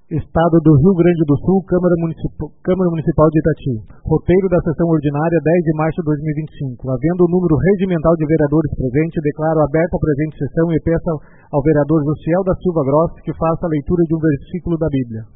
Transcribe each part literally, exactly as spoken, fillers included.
Estado do Rio Grande do Sul, Câmara Municipal, Câmara Municipal de Itati. Roteiro da sessão ordinária, dez de março de dois mil e vinte e cinco. Havendo o número regimental de vereadores presente, declaro aberta a presente sessão e peço ao vereador Josiel da Silva Grossi que faça a leitura de um versículo da Bíblia.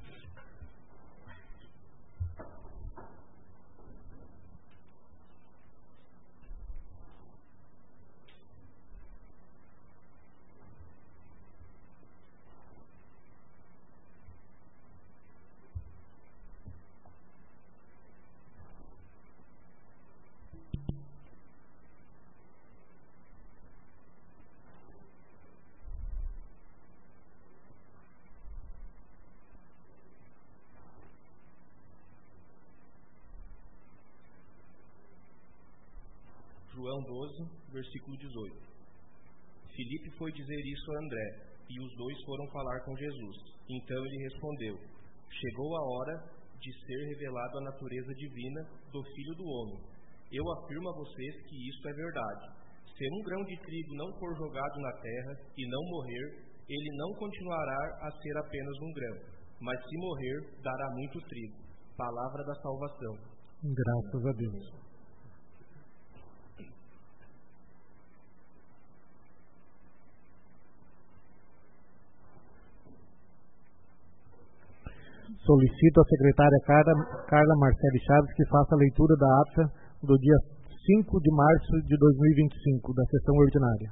João doze, versículo dezoito. Filipe foi dizer isso a André, e os dois foram falar com Jesus. Então ele respondeu: chegou a hora de ser revelada a natureza divina do Filho do Homem. Eu afirmo a vocês que isto é verdade. Se um grão de trigo não for jogado na terra e não morrer, ele não continuará a ser apenas um grão, mas se morrer, dará muito trigo. Palavra da salvação. Graças a Deus. Solicito à secretária Carla, Carla Marcele Chaves que faça a leitura da ata do dia cinco de março de dois mil e vinte e cinco, da sessão ordinária.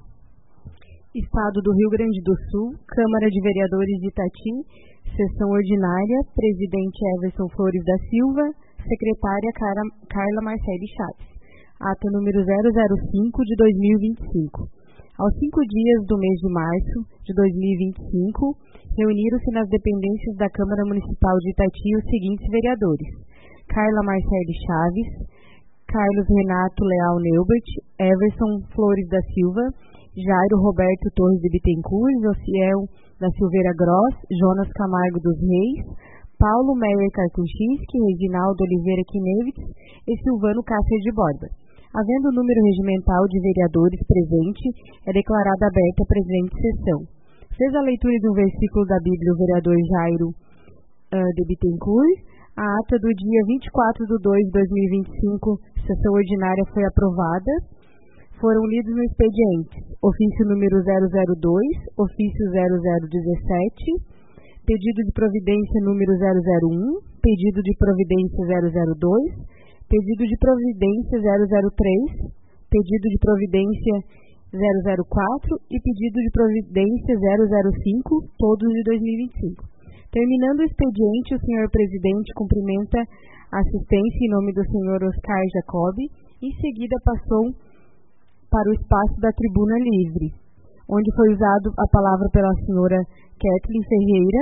Estado do Rio Grande do Sul, Câmara de Vereadores de Itati, sessão ordinária, presidente Everson Flores da Silva, secretária Carla, Carla Marcele Chaves. Ata número zero zero cinco de dois mil e vinte e cinco. Aos cinco dias do mês de março de dois mil e vinte e cinco, reuniram-se nas dependências da Câmara Municipal de Itati os seguintes vereadores: Carla Marcele Chaves, Carlos Renato Leal Neubert, Everson Flores da Silva, Jairo Roberto Torres de Bittencourt, Josiel da Silveira Gross, Jonas Camargo dos Reis, Paulo Meyer Karkuchinski, Reginaldo Oliveira Kinevitz e Silvano Cássio de Borba. Havendo o número regimental de vereadores presente, é declarada aberta a presente sessão. Fez a leitura de um versículo da Bíblia o vereador Jairo uh, de Bittencourt. A ata do dia vinte e quatro de dois de dois mil e vinte e cinco, sessão ordinária, foi aprovada. Foram lidos no expediente: ofício número zero zero dois, ofício zero zero dezessete, pedido de providência número zero zero um, pedido de providência zero zero dois, pedido de providência zero zero três, pedido de providência zero zero quatro e pedido de providência zero zero cinco, todos de dois mil e vinte e cinco. Terminando o expediente, o senhor presidente cumprimenta a assistência em nome do senhor Oscar Jacob. Em seguida, passou para o espaço da tribuna livre, onde foi usado a palavra pela senhora Kathleen Ferreira,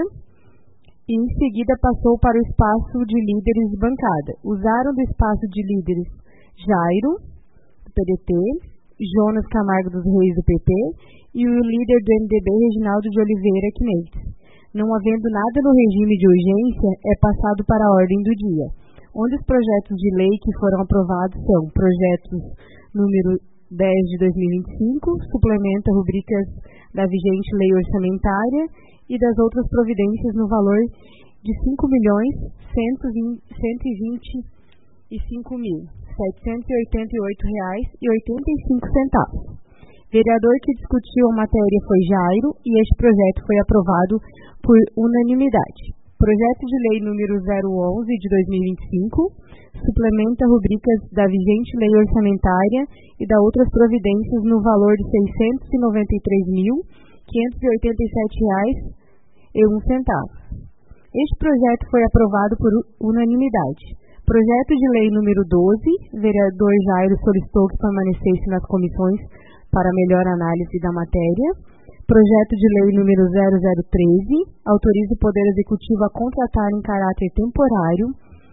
e em seguida passou para o espaço de líderes de bancada. Usaram do espaço de líderes Jairo, do P D T, Jonas Camargo dos Reis, do P P, e o líder do M D B, Reginaldo de Oliveira Kinevitz. Não havendo nada no regime de urgência, é passado para a ordem do dia, onde os projetos de lei que foram aprovados são projetos número dez de dois mil e vinte e cinco, suplementa rubricas da vigente lei orçamentária e das outras providências no valor de cinco milhões cento e vinte e cinco mil setecentos e oitenta e oito reais e oitenta e cinco centavos. Vereador que discutiu a matéria foi Jairo e este projeto foi aprovado por unanimidade. Projeto de lei número zero onze de dois mil e vinte e cinco suplementa rubricas da vigente lei orçamentária e da outras providências no valor de seiscentos e noventa e três mil quinhentos e oitenta e sete reais e um centavo. Este projeto foi aprovado por unanimidade. Projeto de lei número doze, vereador Jairo solicitou que permanecesse nas comissões para melhor análise da matéria. Projeto de lei número zero zero treze, autoriza o Poder Executivo a contratar em caráter temporário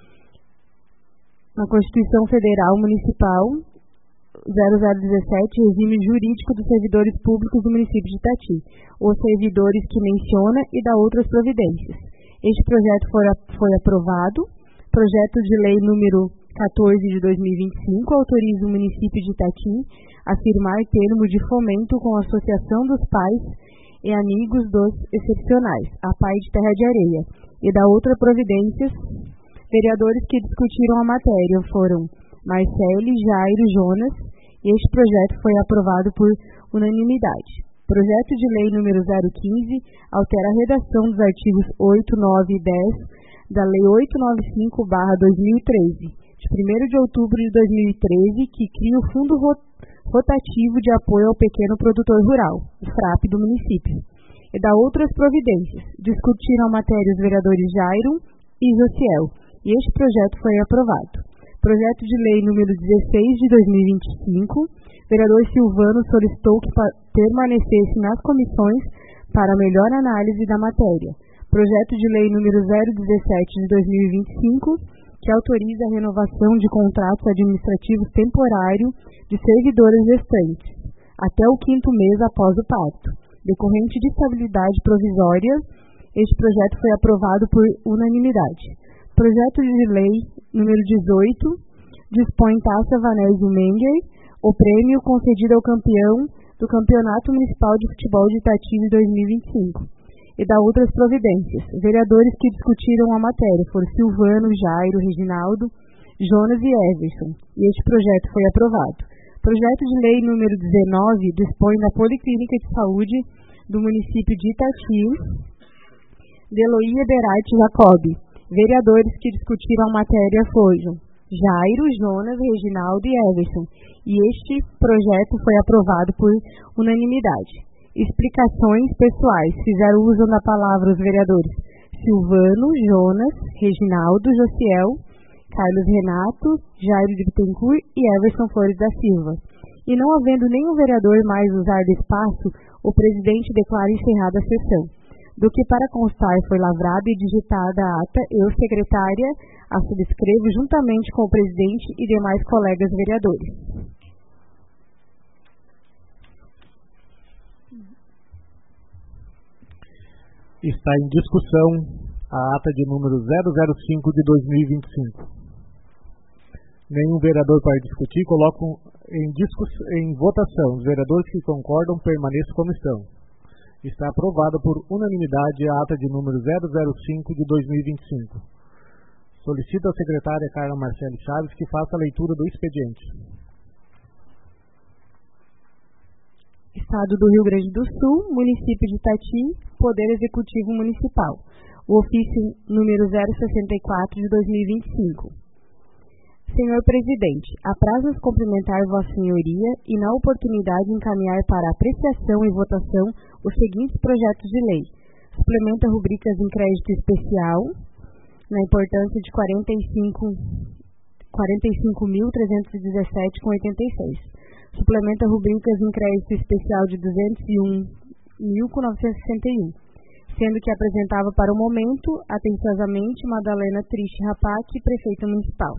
na Constituição Federal Municipal zero zero dezessete, regime jurídico dos servidores públicos do município de Itati, os servidores que menciona e dá outras providências. Este projeto foi, foi aprovado. Projeto de lei número quatorze de dois mil e vinte e cinco autoriza o município de Itati a firmar termo de fomento com a Associação dos Pais e Amigos dos Excepcionais, a Pai de Terra de Areia, E da outra providências, vereadores que discutiram a matéria foram Marcele, Jairo, Jonas, e este projeto foi aprovado por unanimidade. Projeto de lei número zero quinze altera a redação dos artigos oito, nove e dez da Lei oitocentos e noventa e cinco barra dois mil e treze, de primeiro de outubro de dois mil e treze, que cria o Fundo Rotativo de Apoio ao Pequeno Produtor Rural, o FRAP do município, e da outras providências. Discutiram a matéria os vereadores Jairo e Josiel, e este projeto foi aprovado. Projeto de lei número dezesseis de dois mil e vinte e cinco, vereador Silvano solicitou que permanecesse nas comissões para melhor análise da matéria. Projeto de lei número zero dezessete de dois mil e vinte e cinco, que autoriza a renovação de contratos administrativos temporários de servidores gestantes, até o quinto mês após o parto. Decorrente de estabilidade provisória, este projeto foi aprovado por unanimidade. Projeto de lei número dezoito dispõe Taça Vanésio Menger, o prêmio concedido ao campeão do Campeonato Municipal de Futebol de Itati de dois mil e vinte e cinco, e da outras providências. Vereadores que discutiram a matéria foram Silvano, Jairo, Reginaldo, Jonas e Everson, e este projeto foi aprovado. Projeto de lei número dezenove dispõe da Policlínica de Saúde do município de Itati, de Eloína Berarte Jacob. Vereadores que discutiram a matéria foram Jairo, Jonas, Reginaldo e Everson, e este projeto foi aprovado por unanimidade. Explicações pessoais. Fizeram uso da palavra os vereadores Silvano, Jonas, Reginaldo, Josiel, Carlos Renato, Jairo de Bittencourt e Everson Flores da Silva. E não havendo nenhum vereador mais usar do espaço, o presidente declara encerrada a sessão. Do que para constar foi lavrada e digitada a ata, eu, secretária, a subscrevo juntamente com o presidente e demais colegas vereadores. Está em discussão a ata de número zero zero cinco de dois mil e vinte e cinco. Nenhum vereador para discutir. Coloco em, em votação. Os vereadores que concordam permaneçam como estão. Está aprovada por unanimidade a ata de número zero zero cinco de dois mil e vinte e cinco. Solicito à secretária Carla Marcele Chaves que faça a leitura do expediente. Estado do Rio Grande do Sul, município de Itati, Poder Executivo Municipal. O ofício número zero sessenta e quatro de dois mil e vinte e cinco. Senhor Presidente, apraz-nos cumprimentar Vossa Senhoria e, na oportunidade, encaminhar para apreciação e votação os seguintes projetos de lei. Suplementa rubricas em crédito especial, na importância de quarenta e cinco mil trezentos e dezessete vírgula oitenta e seis. Suplementa rubricas em crédito especial de duzentos e um mil novecentos e sessenta e um, sendo que apresentava para o momento, atenciosamente, Madalena Triste Rapac, prefeita municipal.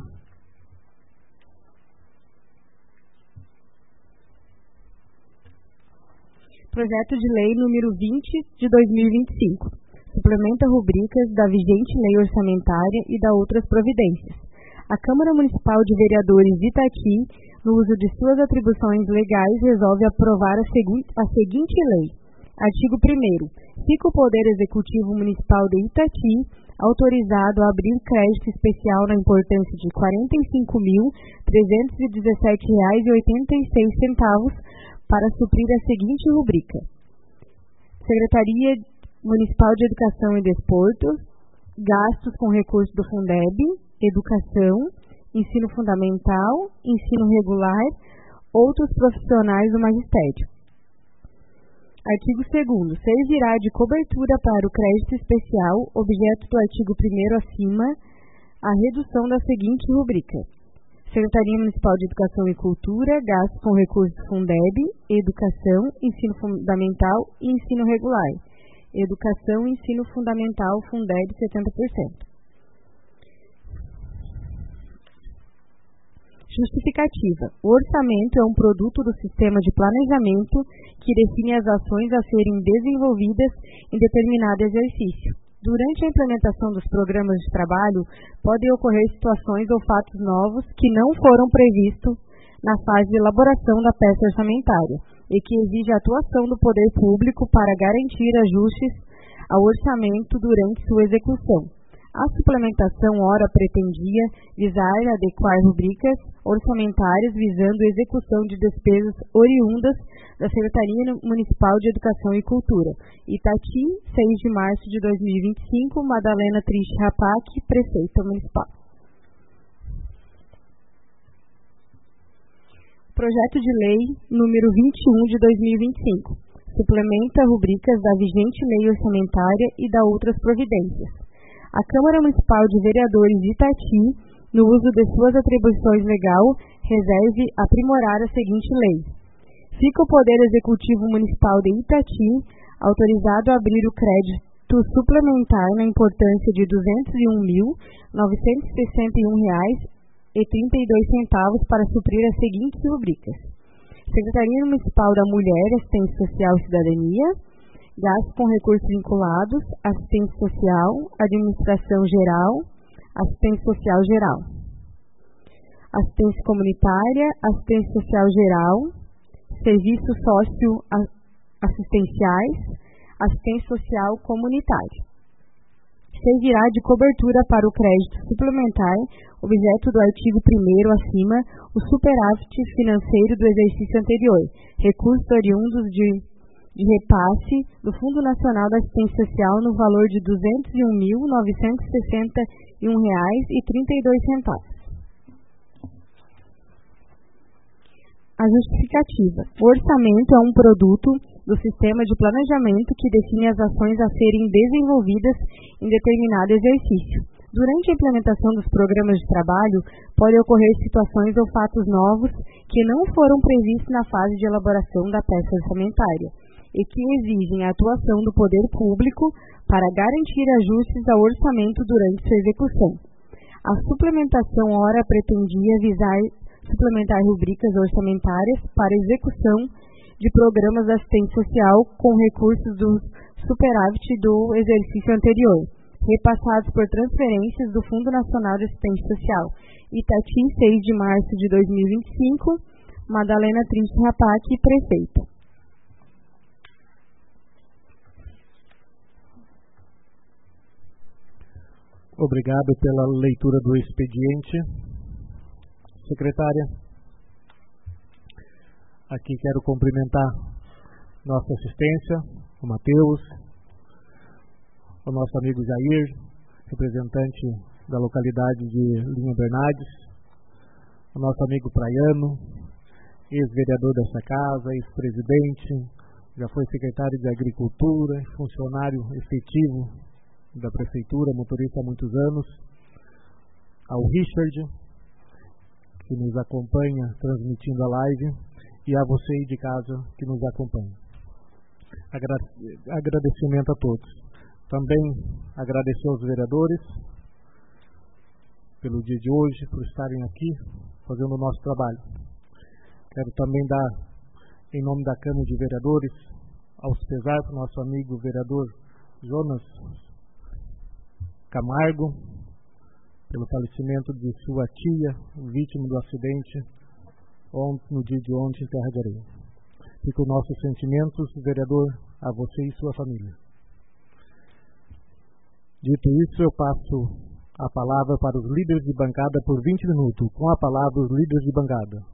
Projeto de lei número vinte de dois mil e vinte e cinco. Suplementa rubricas da vigente lei orçamentária e da outras providências. A Câmara Municipal de Vereadores de Itati, no uso de suas atribuições legais, resolve aprovar a, a seguinte lei. Artigo primeiro. Fica o Poder Executivo Municipal de Itati autorizado a abrir crédito especial na importância de quarenta e cinco mil trezentos e dezessete reais e oitenta e seis centavos para suprir a seguinte rubrica. Secretaria Municipal de Educação e Desporto, gastos com recursos do Fundeb, educação, ensino fundamental, ensino regular, outros profissionais do magistério. Artigo segundo. Servirá de cobertura para o crédito especial, objeto do artigo primeiro acima, a redução da seguinte rubrica. Secretaria Municipal de Educação e Cultura, gastos com recursos do Fundeb, educação, ensino fundamental e ensino regular. Educação e ensino fundamental, Fundeb, setenta por cento. Justificativa. O orçamento é um produto do sistema de planejamento que define as ações a serem desenvolvidas em determinado exercício. Durante a implementação dos programas de trabalho, podem ocorrer situações ou fatos novos que não foram previstos na fase de elaboração da peça orçamentária e que exige a atuação do poder público para garantir ajustes ao orçamento durante sua execução. A suplementação ora pretendia visar adequar rubricas orçamentárias visando a execução de despesas oriundas da Secretaria Municipal de Educação e Cultura. Itati, seis de março de dois mil e vinte e cinco, Madalena Triste Rapac, Prefeita Municipal. Projeto de Lei número vinte e um de dois mil e vinte e cinco. Suplementa rubricas da vigente lei orçamentária e da outras providências. A Câmara Municipal de Vereadores de Itati, no uso de suas atribuições legal, reserve aprimorar a seguinte lei. Fica o Poder Executivo Municipal de Itati autorizado a abrir o crédito suplementar na importância de duzentos e um mil, novecentos e sessenta e um reais e trinta e dois centavos para suprir as seguintes rubricas: Secretaria Municipal da Mulher, Assistência Social e Cidadania, gastos com recursos vinculados, assistência social, administração geral, assistência social geral, assistência comunitária, assistência social geral, serviços socioassistenciais, assistência social comunitária. Servirá de cobertura para o crédito suplementar, objeto do artigo primeiro acima, o superávit financeiro do exercício anterior, recursos oriundos de de repasse do Fundo Nacional da Assistência Social no valor de duzentos e um mil, novecentos e sessenta e um reais e trinta e dois centavos. A justificativa. O orçamento é um produto do sistema de planejamento que define as ações a serem desenvolvidas em determinado exercício. Durante a implementação dos programas de trabalho, podem ocorrer situações ou fatos novos que não foram previstos na fase de elaboração da peça orçamentária e que exigem a atuação do poder público para garantir ajustes ao orçamento durante sua execução. A suplementação ora pretendia visar suplementar rubricas orçamentárias para execução de programas de assistência social com recursos do superávit do exercício anterior, repassados por transferências do Fundo Nacional de Assistência Social. Itati, seis de março de dois mil e vinte e cinco, Madalena Triste Rapac, Prefeita. Obrigado pela leitura do expediente. Secretária, aqui quero cumprimentar nossa assistência, o Matheus, o nosso amigo Jair, representante da localidade de Linha Bernardes, o nosso amigo Praiano, ex-vereador dessa casa, ex-presidente, já foi secretário de Agricultura, funcionário efetivo da Prefeitura, motorista há muitos anos, ao Richard, que nos acompanha transmitindo a live, e a você de casa que nos acompanha. Agradecimento a todos. Também agradecer aos vereadores pelo dia de hoje, por estarem aqui fazendo o nosso trabalho. Quero também dar, em nome da Câmara de Vereadores, aos pesar para o nosso amigo vereador Jonas Camargo, pelo falecimento de sua tia, vítima do acidente ontem, no dia de ontem, em Terra de Areia. Fica os nossos sentimentos, vereador, a você e sua família. Dito isso, eu passo a palavra para os líderes de bancada por vinte minutos. Com a palavra, os líderes de bancada.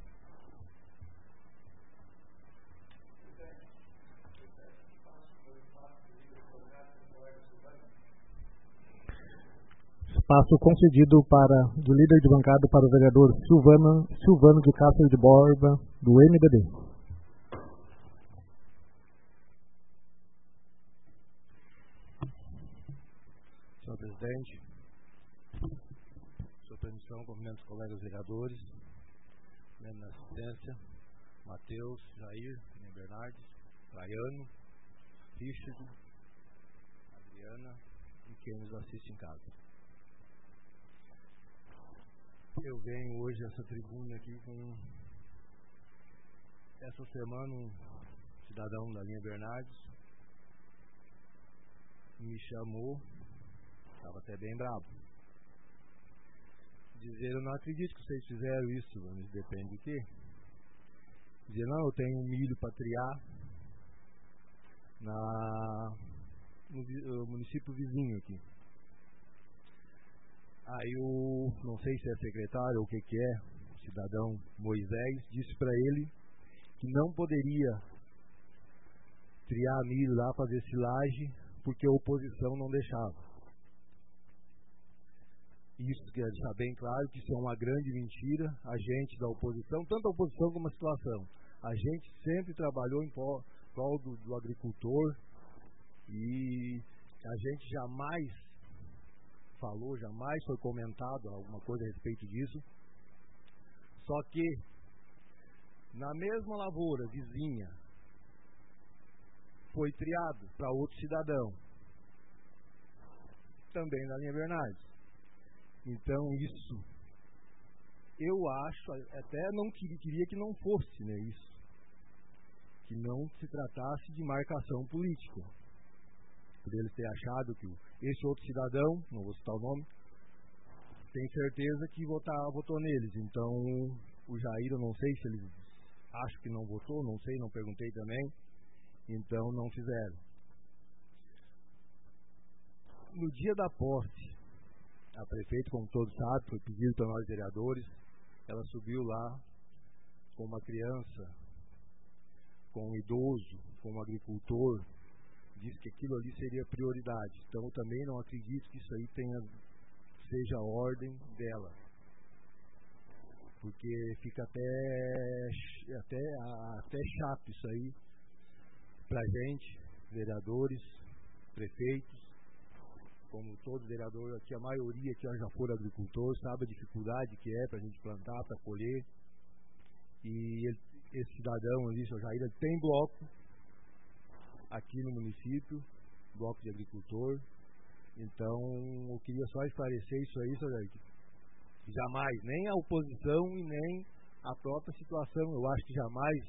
Espaço concedido para, do líder de bancada para o vereador Silvano, Silvano de Castro de Borba, do M D B. Senhor presidente, sua permissão, cumprimento os colegas vereadores, membro da assistência, Matheus, Jair, Bernardes, Praiano, Richard, Adriana e quem nos assiste em casa. Eu venho hoje a essa tribuna aqui com, essa semana, um cidadão da linha Bernardes me chamou, estava até bem bravo, dizer: eu não acredito que vocês fizeram isso, mas depende do quê? Dizer: não, eu tenho um milho para triar na, no, no município vizinho aqui. Aí o, não sei se é secretário ou o que que é, o cidadão Moisés, disse para ele que não poderia triar milho lá, fazer silagem, porque a oposição não deixava. Isso quer deixar bem claro que isso é uma grande mentira. A gente da oposição, tanto a oposição como a situação, a gente sempre trabalhou em prol do, do agricultor e a gente jamais falou, jamais foi comentado alguma coisa a respeito disso. Só que na mesma lavoura vizinha foi triado para outro cidadão, também na linha Bernardes. Então isso, eu acho, até não queria, queria que não fosse, né, isso, que não se tratasse de marcação política, por eles ter achado que esse outro cidadão, não vou citar o nome, tem certeza que votar, votou neles. Então o Jair, eu não sei se eles acham que não votou, não sei, não perguntei também, então não fizeram. No dia da posse, a prefeita, como todos sabem, foi pedido para nós vereadores, ela subiu lá com uma criança, com um idoso, com um agricultor, disse que aquilo ali seria prioridade. Então eu também não acredito que isso aí tenha, seja a ordem dela, porque fica até, até, até chato isso aí pra gente, vereadores, prefeitos. Como todo vereador aqui, a maioria que já for agricultor, sabe a dificuldade que é para a gente plantar, para colher. E ele, esse cidadão ali, seu Jair, ele tem bloco aqui no município, bloco de agricultor. Então, eu queria só esclarecer isso aí, seu Jair. Jamais, nem a oposição e nem a própria situação, eu acho que jamais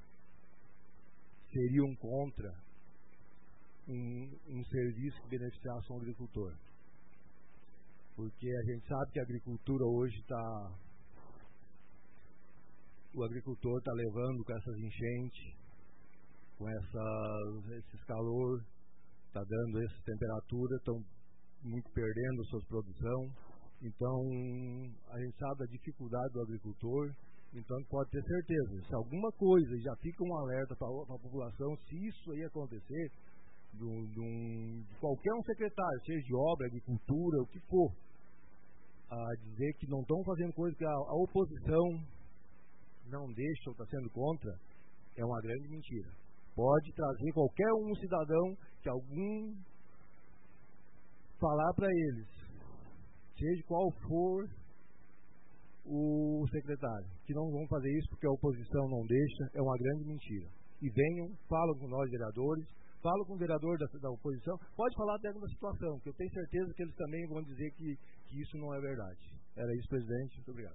seriam contra Um, um serviço que beneficiasse um agricultor, porque a gente sabe que a agricultura hoje está, o agricultor está levando com essas enchentes, com essa, esses calor, está dando essa temperatura, estão muito perdendo suas produção. Então a gente sabe a dificuldade do agricultor. Então pode ter certeza, se alguma coisa, já fica um alerta para a população, se isso aí acontecer, Do, do, de qualquer um secretário, seja de obra, agricultura, o que for, a dizer que não estão fazendo coisa que a, a oposição não deixa ou está sendo contra, é uma grande mentira. Pode trazer qualquer um cidadão que algum falar para eles, seja qual for o secretário, que não vão fazer isso porque a oposição não deixa, é uma grande mentira. E venham, falam com nós vereadores, falo com o vereador da, da oposição, pode falar até da situação, que eu tenho certeza que eles também vão dizer que, que isso não é verdade. Era isso, presidente. Muito obrigado.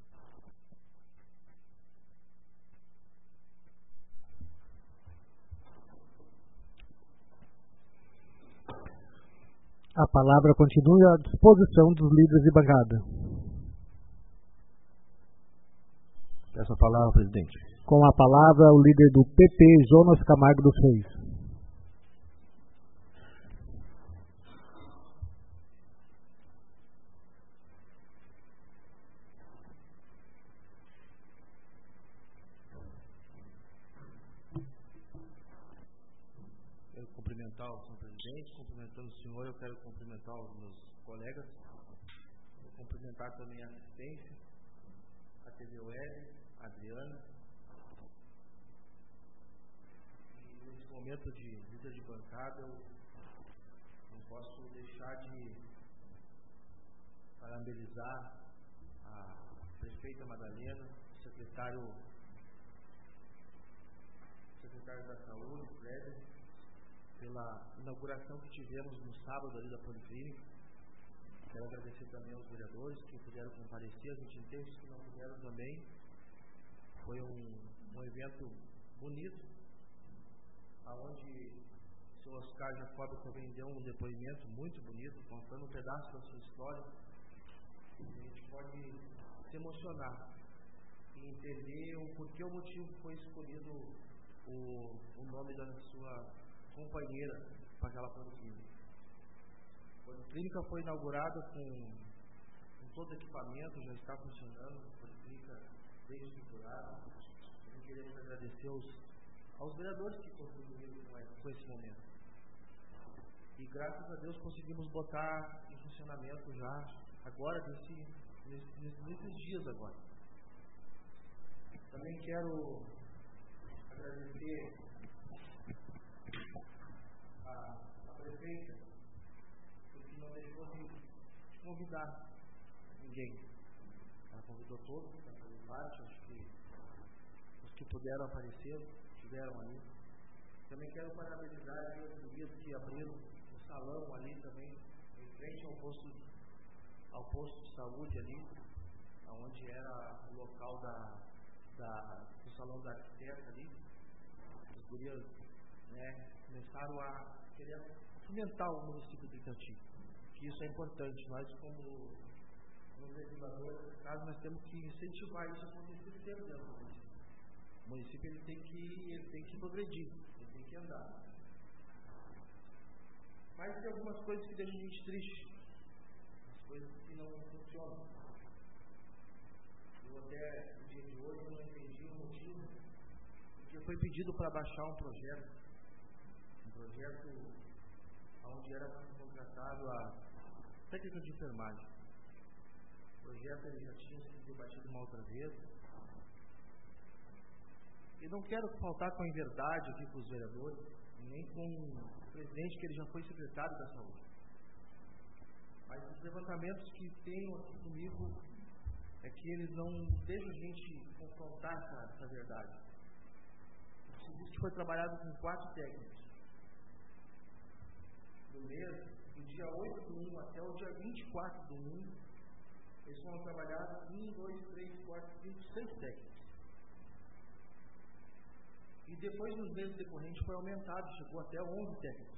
A palavra continua à disposição dos líderes de bancada. Peço a palavra, presidente. Com a palavra, o líder do P P, Jonas Camargo dos Reis. Cumprimentando o senhor, eu quero cumprimentar os meus colegas, vou cumprimentar também a assistência, a T V Web, a Adriana. E nesse momento de vida de bancada, eu não posso deixar de parabenizar a prefeita Madalena, o secretário, secretário da Saúde, Fred, pela inauguração que tivemos no sábado ali da Policlínica. Quero agradecer também aos vereadores que puderam comparecer, as intendentes que não puderam também. Foi um, um evento bonito, onde o senhor Oscar Jacob também deu um depoimento muito bonito, contando um pedaço da sua história. A gente pode se emocionar e entender o porquê, o motivo que foi escolhido o, o nome da sua companheira para aquela policlínica. A policlínica foi inaugurada com, com todo o equipamento já está funcionando, a policlínica bem estruturada. Também queremos agradecer aos, aos vereadores que contribuíram com, com esse momento. E graças a Deus conseguimos botar em funcionamento já, agora, nesse, nesse, nesses dias agora. Também quero agradecer a, a prefeita, porque não deixou de convidar ninguém. Ela convidou todos para fazer parte, acho que os que puderam aparecer, estiveram ali. Também quero parabenizar os gurias que abriram o salão ali também, em frente ao posto, ao posto de saúde ali, onde era o local da, da, do salão da arquiteta ali. Os gurias, né, começaram a querer fomentar o município de Itati, que isso é importante. Nós, como, como legisladores, nesse caso, nós temos que incentivar isso a acontecer sempre dentro do município. O município ele tem que, ele tem que progredir, ele tem que andar. Mas tem algumas coisas que deixam a gente triste, as coisas que não funcionam. Eu até no dia de hoje não entendi o motivo, porque foi pedido para baixar um projeto, um projeto onde era contratado a técnica de enfermagem. O projeto ele já tinha sido debatido uma outra vez. E não quero faltar com a inverdade aqui com os vereadores, nem com o presidente, que ele já foi secretário da saúde. Mas os levantamentos que tenho aqui comigo é que eles não deixam a gente confrontar essa, essa verdade. O serviço foi trabalhado com quatro técnicos. Do mês, do dia oito do um até o dia vinte e quatro do um, eles foram trabalhados um, dois, três, quatro, cinco, seis técnicos. E depois, nos meses decorrentes, foi aumentado, chegou até onze técnicos.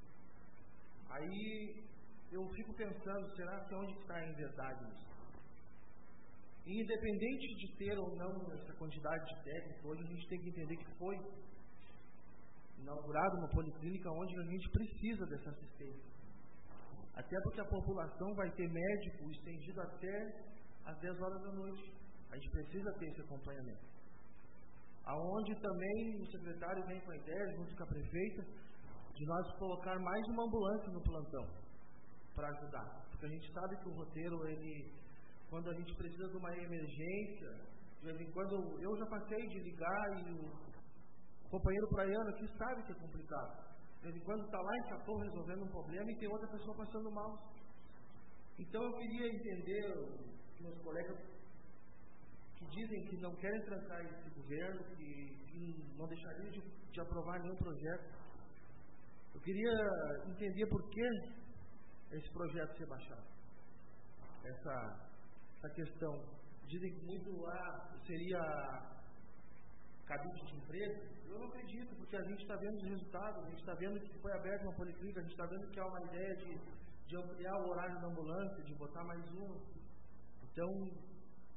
Aí eu fico pensando, será que onde está a verdade nisso? E independente de ter ou não essa quantidade de técnicos, hoje a gente tem que entender que foi inaugurada uma policlínica onde a gente precisa dessa assistência. Até porque a população vai ter médico estendido até às dez horas da noite. A gente precisa ter esse acompanhamento. Aonde também o secretário vem com a ideia, junto com a prefeita, de nós colocar mais uma ambulância no plantão para ajudar. Porque a gente sabe que o roteiro, ele, quando a gente precisa de uma emergência, de vez em quando eu já passei de ligar e o companheiro praiano aqui sabe que é complicado. De vez em quando está lá em Capão resolvendo um problema e tem outra pessoa passando mal. Então eu queria entender os meus colegas que dizem que não querem trancar esse governo, que, que não deixariam de, de aprovar nenhum projeto. Eu queria entender por que esse projeto ser baixado. Essa, essa questão. Dizem que muito ah, seria cabide de emprego. Eu não acredito, porque a gente está vendo os resultados, a gente está vendo que foi aberta uma policlínica, a gente está vendo que há uma ideia de, de ampliar o horário da ambulância, de botar mais uma. Então,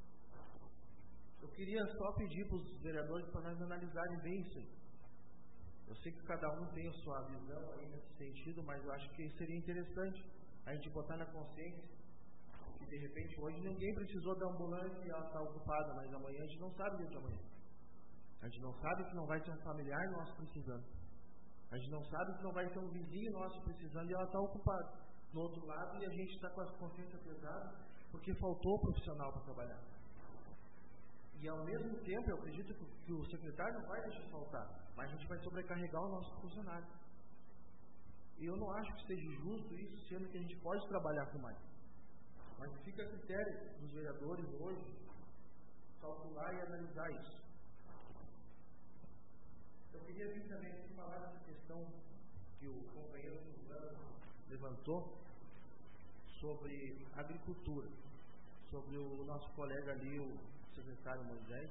eu queria só pedir para os vereadores para nós analisarem bem isso aí. Eu sei que cada um tem a sua visão aí nesse sentido, mas eu acho que seria interessante a gente botar na consciência que de repente hoje ninguém precisou da ambulância e ela está ocupada, mas amanhã a gente não sabe o dia de amanhã. A gente não sabe que não vai ter um familiar nosso precisando. A gente não sabe que não vai ter um vizinho nosso precisando e ela está ocupada. Do outro lado, e a gente está com a consciência pesada porque faltou profissional para trabalhar. E ao mesmo tempo, eu acredito que o secretário não vai deixar faltar, mas a gente vai sobrecarregar o nosso funcionário. E eu não acho que seja justo isso, sendo que a gente pode trabalhar com mais. Mas fica a critério dos vereadores hoje calcular e analisar isso. Eu queria vir também aqui falar dessa questão que o companheiro Suzano levantou sobre agricultura, sobre o nosso colega ali, o secretário Moisés,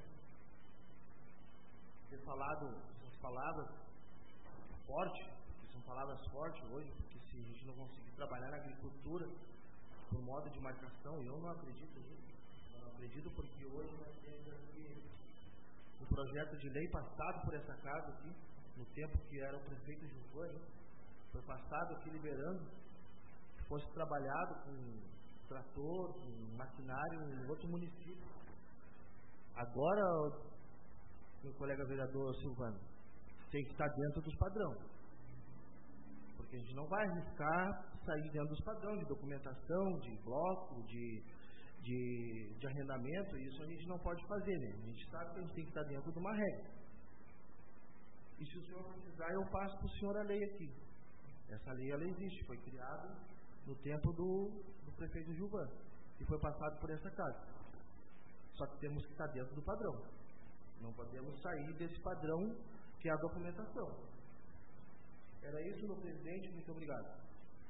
ter falado essas palavras fortes, que são palavras fortes hoje, porque se a gente não conseguir trabalhar na agricultura por modo de marcação, eu não acredito nisso. Eu não acredito porque hoje nós temos aqui um projeto de lei passado por essa casa aqui, no tempo que era o prefeito Giovanni, foi passado aqui liberando que fosse trabalhado com trator, um maquinário em outro município. Agora, meu colega vereador Silvano, tem que estar dentro dos padrões. Porque a gente não vai arriscar sair dentro dos padrões de documentação, de bloco, de, de, de arrendamento. Isso a gente não pode fazer, né? A gente sabe que a gente tem que estar dentro de uma regra. E se o senhor precisar, eu passo para o senhor a lei aqui. Essa lei, ela existe, foi criada no tempo do, do prefeito Gilvan e foi passado por essa casa. Só que temos que estar dentro do padrão. Não podemos sair desse padrão que é a documentação. Era isso, meu presidente. Muito obrigado.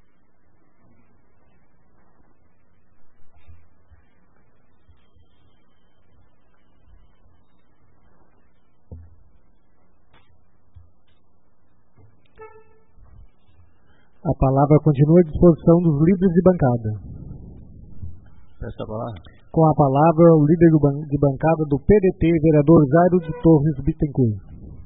A palavra continua à disposição dos líderes de bancada. Peço a palavra. Com a palavra, o líder de bancada do P D T, vereador Jairo de Torres Bittencourt.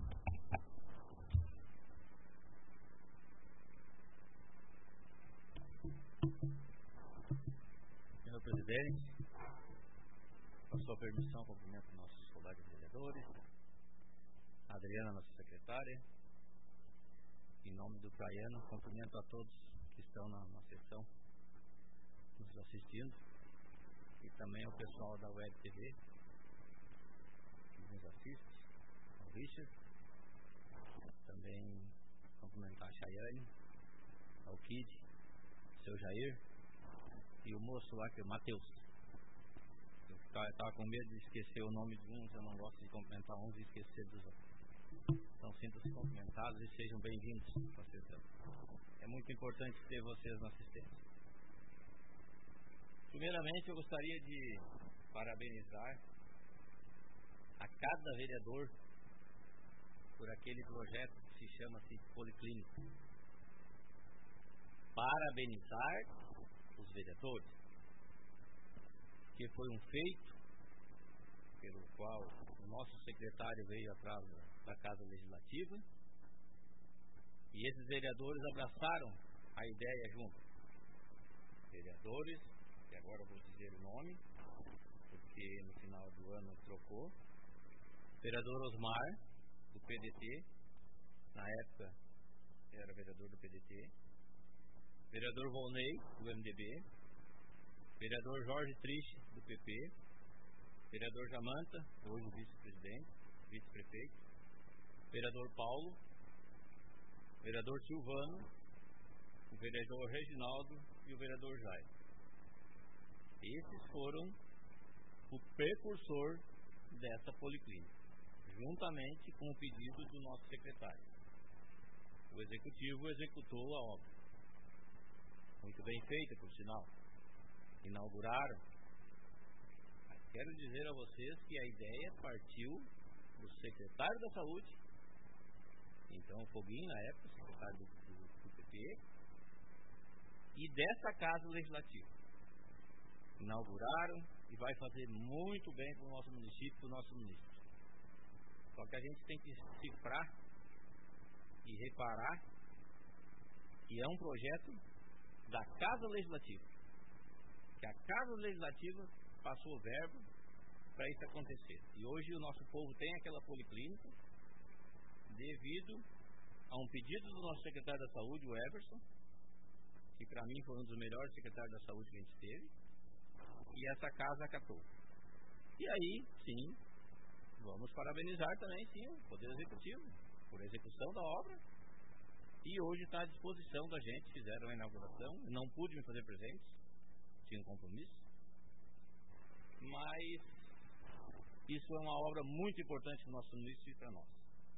Senhor presidente, com a sua permissão, cumprimento nossos colegas vereadores, a Adriana, nossa secretária. Em nome do Praiano, cumprimento a todos que estão na, na sessão nos assistindo e também ao pessoal da Web T V que nos assiste, ao Richard, também cumprimentar a Chayane, ao Kid, seu Jair e o moço lá que é o Matheus. Eu estava com medo de esquecer o nome de uns, eu não gosto de cumprimentar uns e esquecer dos outros. Então sintam-se cumprimentados e sejam bem-vindos à sessão. É muito importante ter vocês na assistência. Primeiramente, eu gostaria de parabenizar a cada vereador por aquele projeto que se chama-se Policlínica. Parabenizar os vereadores, que foi um feito pelo qual o nosso secretário veio atrás da Casa Legislativa e esses vereadores abraçaram a ideia junto. Vereadores, que agora vou dizer o nome, porque no final do ano trocou. Vereador Osmar, do P D T, na época era vereador do P D T. Vereador Volney, do M D B. Vereador Jorge Triste, do P P. Vereador Jamanta, hoje vice-presidente, vice-prefeito. Vereador Paulo. Vereador Silvano. O vereador Reginaldo e o vereador Jair. Esses foram o precursor dessa policlínica, juntamente com o pedido do nosso secretário. O executivo executou a obra. Muito bem feita, por sinal. Inauguraram. Mas quero dizer a vocês que a ideia partiu do secretário da Saúde, então o Foguinho, na época, secretário do, do, do P P, e dessa Casa Legislativa. Inauguraram e vai fazer muito bem para o nosso município, para o nosso município. Só que a gente tem que cifrar e reparar que é um projeto da Casa Legislativa, que a Casa Legislativa passou verbo para isso acontecer. E hoje o nosso povo tem aquela policlínica devido a um pedido do nosso secretário da Saúde, o Everson, que para mim foi um dos melhores secretários da Saúde que a gente teve, e essa casa acatou. E aí, sim, vamos parabenizar também, sim, o Poder Executivo por a execução da obra. E hoje está à disposição da gente, fizeram a inauguração, não pude me fazer presente, tinha um compromisso, mas isso é uma obra muito importante para o nosso município e para nós.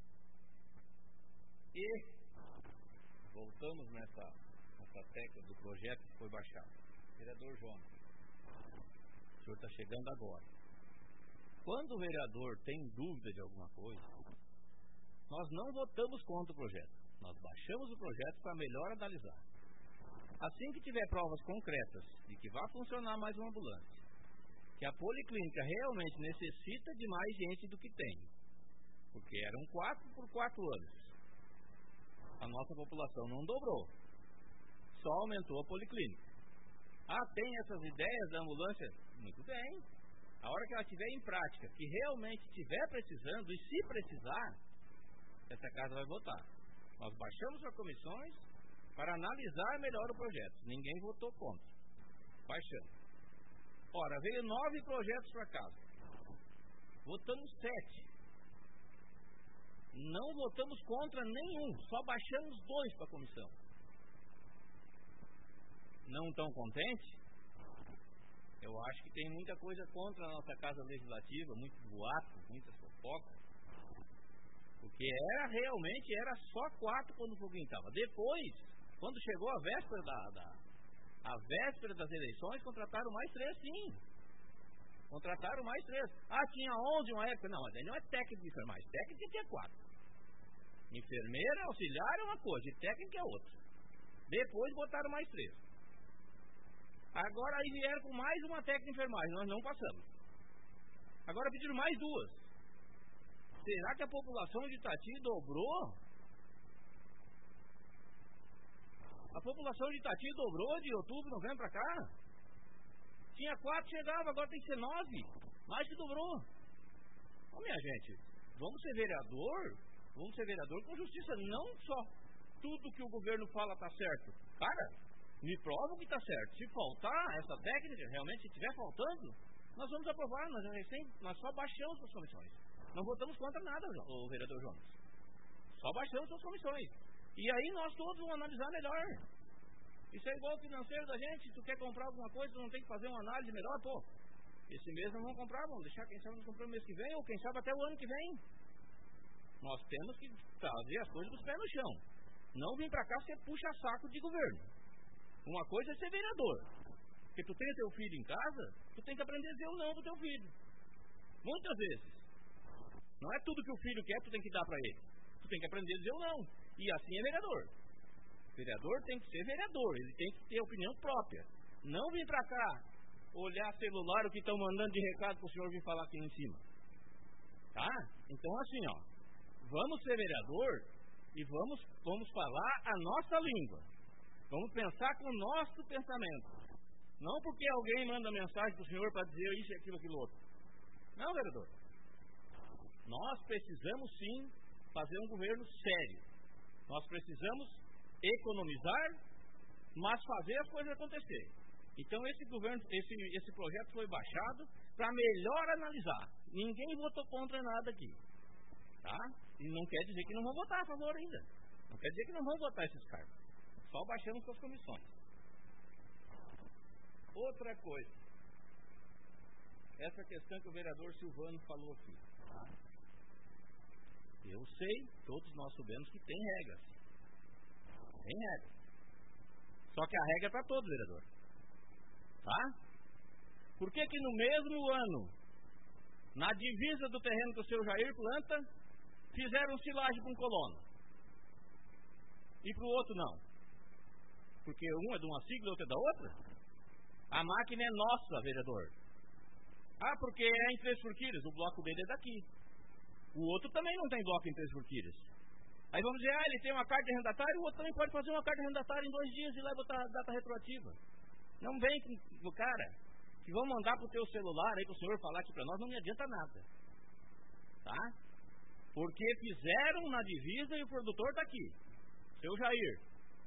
E voltamos nessa, nessa tecla do projeto que foi baixado. Vereador João, o senhor está chegando agora. Quando o vereador tem dúvida de alguma coisa, nós não votamos contra o projeto. Nós baixamos o projeto para melhor analisar. Assim que tiver provas concretas de que vai funcionar mais uma ambulância, que a policlínica realmente necessita de mais gente do que tem, porque eram quatro por quatro anos. A nossa população não dobrou, só aumentou a policlínica. Ah, tem essas ideias da ambulância? Muito bem. A hora que ela estiver em prática, que realmente estiver precisando, e se precisar, essa casa vai votar. Nós baixamos as comissões para analisar melhor o projeto. Ninguém votou contra. Baixamos. Ora, veio nove projetos para casa. Votamos sete. Não votamos contra nenhum. Só baixamos dois para a comissão. Não tão contente? Eu acho que tem muita coisa contra a nossa casa legislativa, muitos boatos, muitas fofocas. Porque era realmente, era só quatro quando o foguinho estava. Depois, quando chegou a véspera da, da, a véspera das eleições, contrataram mais três, sim. Contrataram mais três. Ah, tinha onze uma época. Não, mas aí não é técnico de enfermagem. Técnico tinha quatro. Enfermeira, auxiliar é uma coisa, e técnico é outra. Depois botaram mais três. Agora aí vieram com mais uma técnica de enfermagem, nós não passamos. Agora pediram mais duas. Será que a população de Itati dobrou? A população de Itati dobrou de outubro, novembro para cá? Tinha quatro, chegava, agora tem que ser nove. Mais que dobrou. Ô minha gente, vamos ser vereador, vamos ser vereador com justiça, não só tudo que o governo fala está certo. Cara, me prova que está certo. Se faltar essa técnica, realmente, se estiver faltando, nós vamos aprovar. Nós, recém, nós só baixamos as comissões. Não votamos contra nada, o vereador Jonas. Só baixamos as comissões. E aí nós todos vamos analisar melhor. Isso é igual ao financeiro da gente. Se tu quer comprar alguma coisa, tu não tem que fazer uma análise melhor, pô. Esse mês não vamos comprar, vamos deixar, quem sabe, nós compramos no mês que vem, ou quem sabe até o ano que vem. Nós temos que fazer as coisas dos pés no chão. Não vir pra cá ser puxa-saco de governo. Uma coisa é ser vereador. Porque tu tem teu filho em casa, tu tem que aprender a dizer o não pro teu filho. Muitas vezes. Não é tudo que o filho quer, tu tem que dar pra ele. Tu tem que aprender a dizer o não. E assim é vereador. Vereador tem que ser vereador, ele tem que ter opinião própria. Não vir pra cá, olhar celular, o que estão mandando de recado pro senhor vir falar aqui em cima. Tá? Então assim, ó. Vamos ser vereador e vamos, vamos falar a nossa língua. Vamos pensar com o nosso pensamento. Não porque alguém manda mensagem para o senhor para dizer isso, aquilo, aquilo outro. Não, vereador. Nós precisamos sim fazer um governo sério. Nós precisamos economizar, mas fazer as coisas acontecer. Então esse governo, esse, esse projeto foi baixado para melhor analisar. Ninguém votou contra nada aqui. Tá? E não quer dizer que não vão votar a favor ainda. Não quer dizer que não vão votar esses cargos. Só baixamos suas comissões. Outra coisa. Essa questão que o vereador Silvano falou aqui. Tá? Eu sei, todos nós sabemos que tem regras. Tem regras. Só que a regra é para todos, vereador. Tá? Por que que no mesmo ano, na divisa do terreno que o seu Jair planta, fizeram silagem com coluna? E para o outro não? Porque um é de uma sigla e outro é da outra? A máquina é nossa, vereador. Ah, porque é em Três Forquilhas, o bloco dele é daqui. O outro também não tem bloco em Três Forquilhas. Aí vamos dizer, ah, ele tem uma carta de arrendatário, o outro também pode fazer uma carta de arrendatário em dois dias e leva a data retroativa. Não vem com o cara, que vão mandar pro teu celular aí pro senhor falar aqui pra nós, não me adianta nada. Tá? Porque fizeram na divisa e o produtor tá aqui. Seu Jair.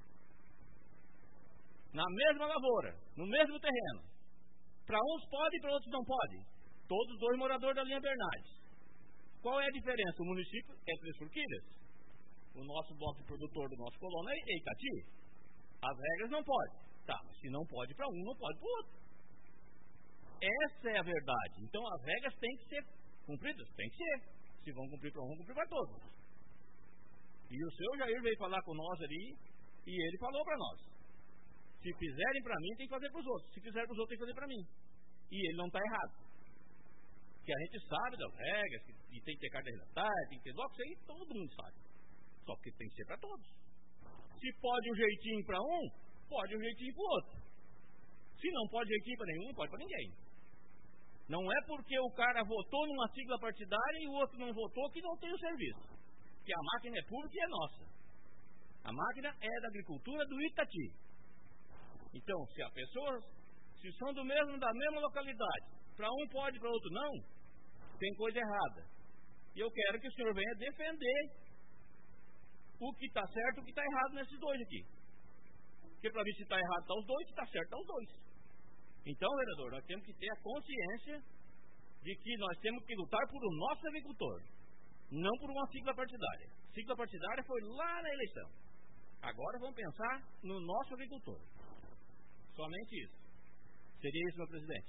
Na mesma lavoura, no mesmo terreno. Para uns pode e para outros não pode. Todos dois moradores da linha Bernardes. Qual é a diferença? O município é Três Forquilhas. O nosso bloco de produtor do nosso colono é Itati. As regras não podem. Tá, mas se não pode para um, não pode para o outro. Essa é a verdade. Então as regras têm que ser cumpridas. Tem que ser. Se vão cumprir para um, vão cumprir para todos. E o seu Jair veio falar com nós ali e ele falou para nós. Se fizerem para mim, tem que fazer para os outros. Se fizerem para os outros, tem que fazer para mim. E ele não está errado. Que a gente sabe das regras, que, que tem que ter carta de arrendatário, tem que ter bloco, isso aí todo mundo sabe. Só que tem que ser para todos. Se pode um jeitinho para um, pode um jeitinho para o outro. Se não pode jeitinho para nenhum, não pode para ninguém. Não é porque o cara votou numa sigla partidária e o outro não votou que não tem o serviço. Porque a máquina é pública e é nossa. A máquina é da agricultura do Itati. Então, se a pessoa Se são do mesmo, da mesma localidade, para um pode, para outro não, tem coisa errada. E eu quero que o senhor venha defender o que está certo e o que está errado nesses dois aqui. Porque para mim, se está errado, está os dois, se está certo, está os dois. Então, vereador, nós temos que ter a consciência de que nós temos que lutar por o nosso agricultor, não por uma sigla partidária. Sigla partidária foi lá na eleição. Agora vamos pensar no nosso agricultor. Somente isso. Seria isso, meu presidente.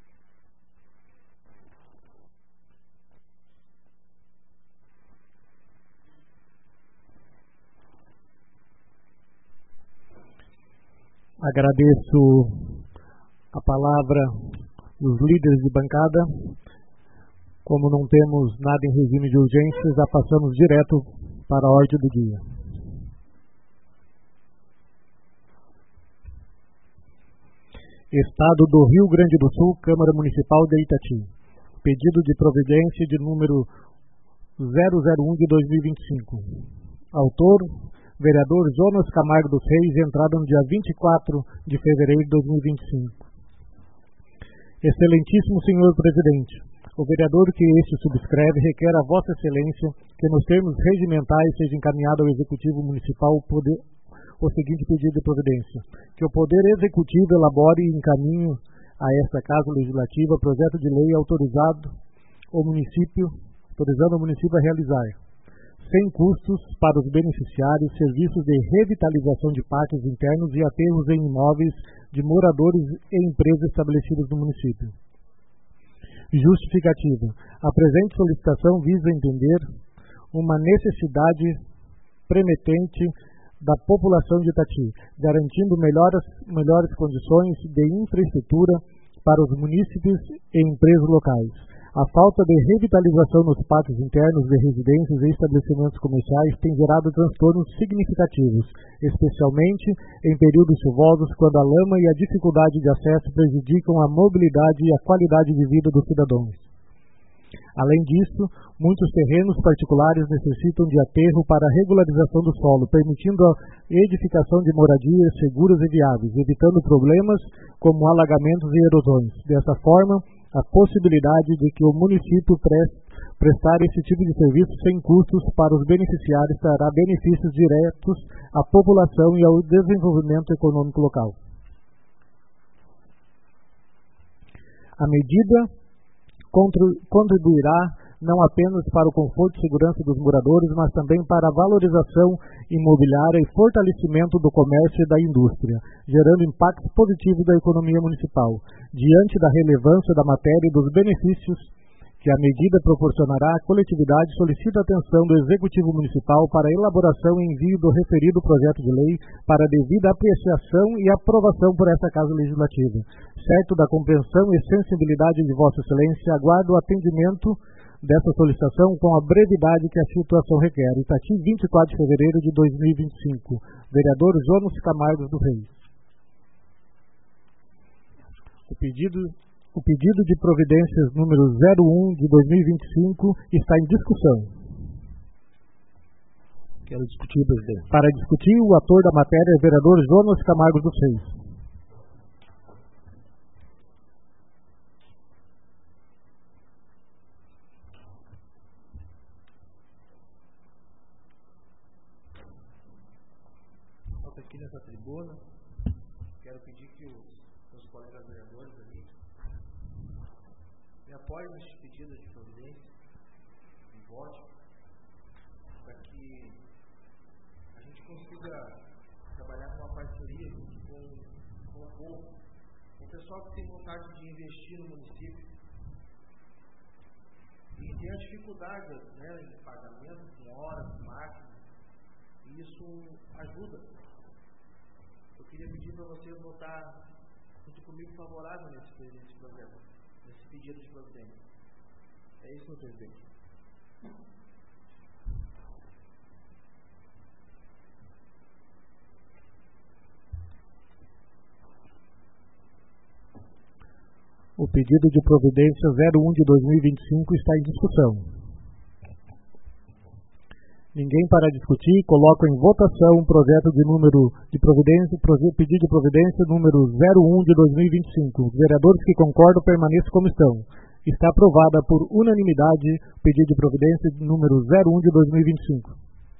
Agradeço a palavra dos líderes de bancada. Como não temos nada em regime de urgência, já passamos direto para a ordem do dia. Estado do Rio Grande do Sul, Câmara Municipal de Itati. Pedido de providência de número zero zero um de dois mil e vinte e cinco. Autor, vereador Jonas Camargo dos Reis, entrada no dia vinte e quatro de fevereiro de dois mil e vinte e cinco. Excelentíssimo senhor presidente, o vereador que este subscreve requer a vossa excelência que nos termos regimentais seja encaminhado ao Executivo Municipal o, poder, o seguinte pedido de providência: que o Poder Executivo elabore e encaminhe a esta Casa Legislativa projeto de lei autorizado o município, autorizando o município a realizar, sem custos para os beneficiários, serviços de revitalização de pátios internos e aterros em imóveis de moradores e empresas estabelecidas no município. Justificativa. A presente solicitação visa entender uma necessidade premetente da população de Itati, garantindo melhores, melhores condições de infraestrutura para os munícipes e empresas locais. A falta de revitalização nos pátios internos de residências e estabelecimentos comerciais tem gerado transtornos significativos, especialmente em períodos chuvosos, quando a lama e a dificuldade de acesso prejudicam a mobilidade e a qualidade de vida dos cidadãos. Além disso, muitos terrenos particulares necessitam de aterro para a regularização do solo, permitindo a edificação de moradias seguras e viáveis, evitando problemas como alagamentos e erosões. Dessa forma, a possibilidade de que o município prestar esse tipo de serviço sem custos para os beneficiários trará benefícios diretos à população e ao desenvolvimento econômico local. A medida contribuirá não apenas para o conforto e segurança dos moradores, mas também para a valorização imobiliária e fortalecimento do comércio e da indústria, gerando impactos positivos da economia municipal. Diante da relevância da matéria e dos benefícios que a medida proporcionará à coletividade, solicita a atenção do Executivo Municipal para a elaboração e envio do referido projeto de lei para devida apreciação e aprovação por esta Casa Legislativa. Certo da compreensão e sensibilidade de Vossa Excelência, aguardo o atendimento dessa solicitação com a brevidade que a situação requer. Itati, vinte e quatro de fevereiro de dois mil e vinte e cinco. Vereador Jonas Camargo dos Reis. O pedido, o pedido de providências número zero um de dois mil e vinte e cinco está em discussão. Quero discutir, presidente. Para discutir, o ator da matéria é o vereador Jonas Camargo dos Reis. Aqui nessa tribuna, quero pedir que os meus colegas vereadores ali me apoiem neste pedido de providência e vote para que a gente consiga trabalhar com uma parceria com, com o povo, com o pessoal que tem vontade de investir no município e tem a dificuldade, né, de pagamento, com horas, máquinas, e isso ajuda. Eu queria pedir para vocês votar junto comigo favorável nesse, nesse programa, nesse pedido de providência. É isso, meu presidente. O pedido de providência zero um de dois mil e vinte e cinco está em discussão. Ninguém para discutir. Coloco em votação o projeto de número de providência, pedido de providência número zero um de dois mil e vinte e cinco. Os vereadores que concordam permaneçam como estão. Está aprovada por unanimidade o pedido de providência número zero um de dois mil e vinte e cinco.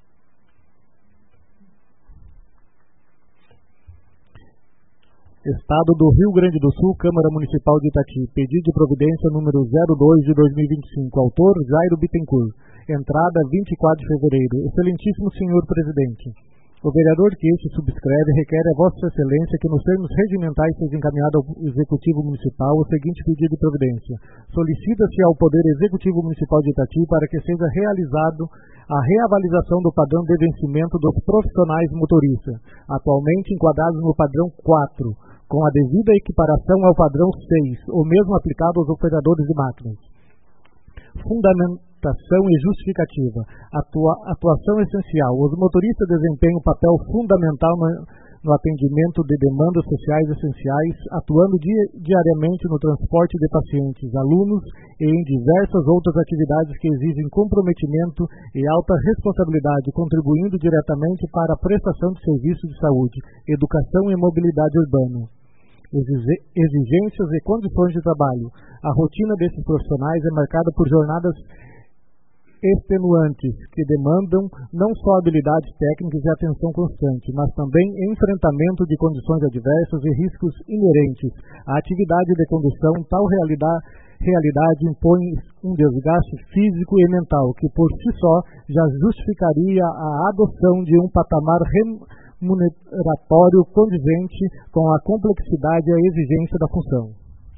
Estado do Rio Grande do Sul, Câmara Municipal de Itati. Pedido de providência número zero dois de dois mil e vinte e cinco. Autor, Jairo Bittencourt. Entrada, vinte e quatro de fevereiro. Excelentíssimo senhor presidente. O vereador que este subscreve requer a Vossa Excelência que nos termos regimentais seja encaminhado ao Executivo Municipal o seguinte pedido de providência. Solicita-se ao Poder Executivo Municipal de Itati para que seja realizado a reavaliação do padrão de vencimento dos profissionais motoristas, atualmente enquadrados no padrão quatro, com a devida equiparação ao padrão seis, o mesmo aplicado aos operadores de máquinas. Fundamentação e justificativa. Atua, atuação essencial. Os motoristas desempenham um papel fundamental no, no atendimento de demandas sociais essenciais, atuando di, diariamente no transporte de pacientes, alunos e em diversas outras atividades que exigem comprometimento e alta responsabilidade, contribuindo diretamente para a prestação de serviços de saúde, educação e mobilidade urbana. Exigências e condições de trabalho. A rotina desses profissionais é marcada por jornadas extenuantes que demandam não só habilidades técnicas e atenção constante, mas também enfrentamento de condições adversas e riscos inerentes à atividade de condução. Tal realidade, realidade impõe um desgaste físico e mental que por si só já justificaria a adoção de um patamar remuneratório condizente com a complexidade e a exigência da função.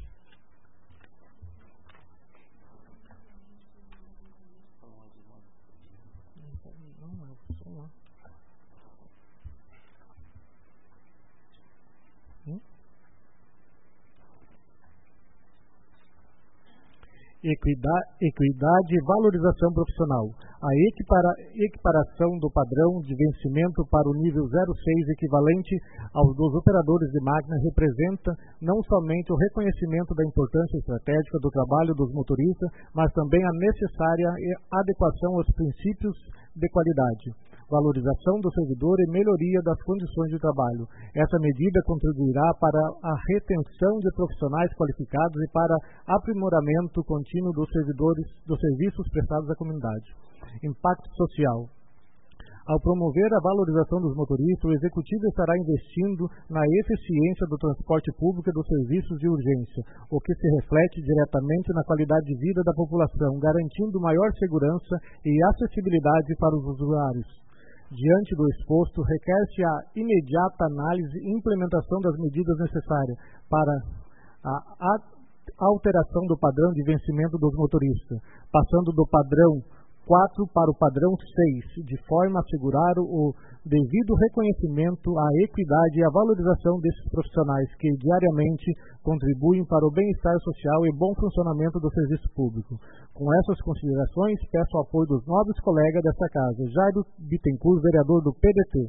Equidade, equidade e valorização profissional. A equipara, equiparação do padrão de vencimento para o nível zero seis equivalente aos dos operadores de máquina representa não somente o reconhecimento da importância estratégica do trabalho dos motoristas, mas também a necessária adequação aos princípios de qualidade, valorização do servidor e melhoria das condições de trabalho. Essa medida contribuirá para a retenção de profissionais qualificados e para aprimoramento contínuo dos servidores dos serviços prestados à comunidade. Impacto social. Ao promover a valorização dos motoristas, o Executivo estará investindo na eficiência do transporte público e dos serviços de urgência, o que se reflete diretamente na qualidade de vida da população, garantindo maior segurança e acessibilidade para os usuários. Diante do exposto, requer-se a imediata análise e implementação das medidas necessárias para a alteração do padrão de vencimento dos motoristas, passando do padrão quatro para o padrão seis, de forma a assegurar o devido reconhecimento, a equidade e a valorização desses profissionais que diariamente contribuem para o bem-estar social e bom funcionamento do serviço público. Com essas considerações, peço o apoio dos nobres colegas desta casa. Jairo Bittencourt, vereador do P D T.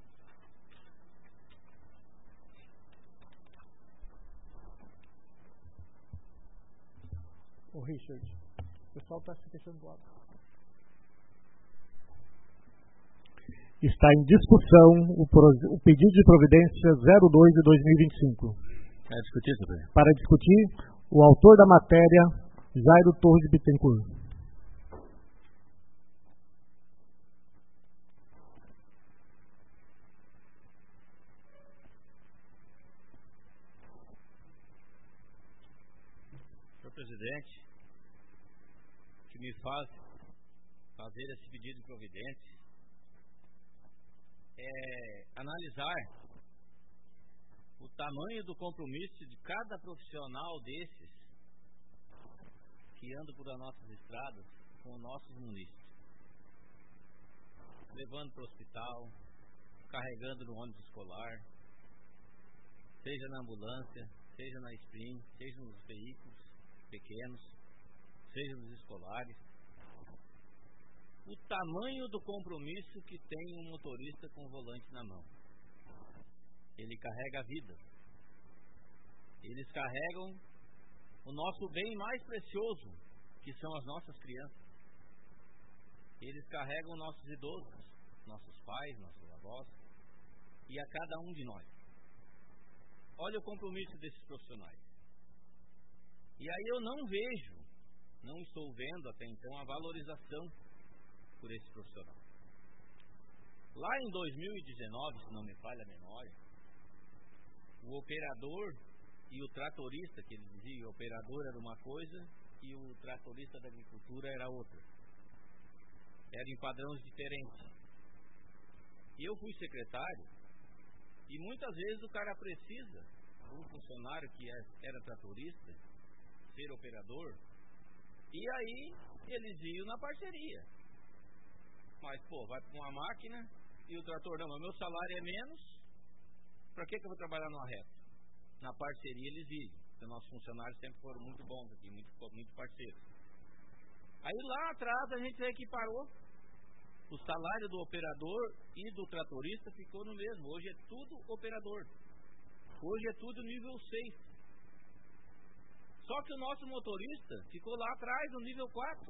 Ô Richard, o pessoal está se queixando do lado. Está em discussão o, o pedido de providência zero dois de dois mil e vinte e cinco. É discutir, sobre. Para discutir, o autor da matéria, Jairo Torres Bittencourt. Senhor presidente, que me faz fazer esse pedido de providência é analisar o tamanho do compromisso de cada profissional desses que anda por as nossas estradas com os nossos munícipes, levando para o hospital, carregando no ônibus escolar, seja na ambulância, seja na Spring, seja nos veículos pequenos, seja nos escolares. O tamanho do compromisso que tem um motorista com o volante na mão. Ele carrega a vida. Eles carregam o nosso bem mais precioso, que são as nossas crianças. eles carregam nossos idosos, nossos pais, nossos avós, e a cada um de nós. Olha o compromisso desses profissionais. E aí eu não vejo, não estou vendo até então a valorização por esse profissional. Lá em dois mil e dezenove, se não me falha a memória, o operador e o tratorista, que eles diziam, o operador era uma coisa e o tratorista da agricultura era outra. Eram em padrões diferentes. E eu fui secretário, e muitas vezes o cara precisa, um funcionário que era tratorista, ser operador, e aí eles iam na parceria. Mas, pô, vai para uma máquina e o trator, não, mas meu salário é menos, para que, que eu vou trabalhar numa reta? Na parceria eles iam. Então, nossos funcionários sempre foram muito bons aqui, muito, muito parceiros. Aí lá atrás a gente equiparou. O salário do operador e do tratorista ficou no mesmo. Hoje é tudo operador. Hoje é tudo nível seis. Só que o nosso motorista ficou lá atrás no nível quatro.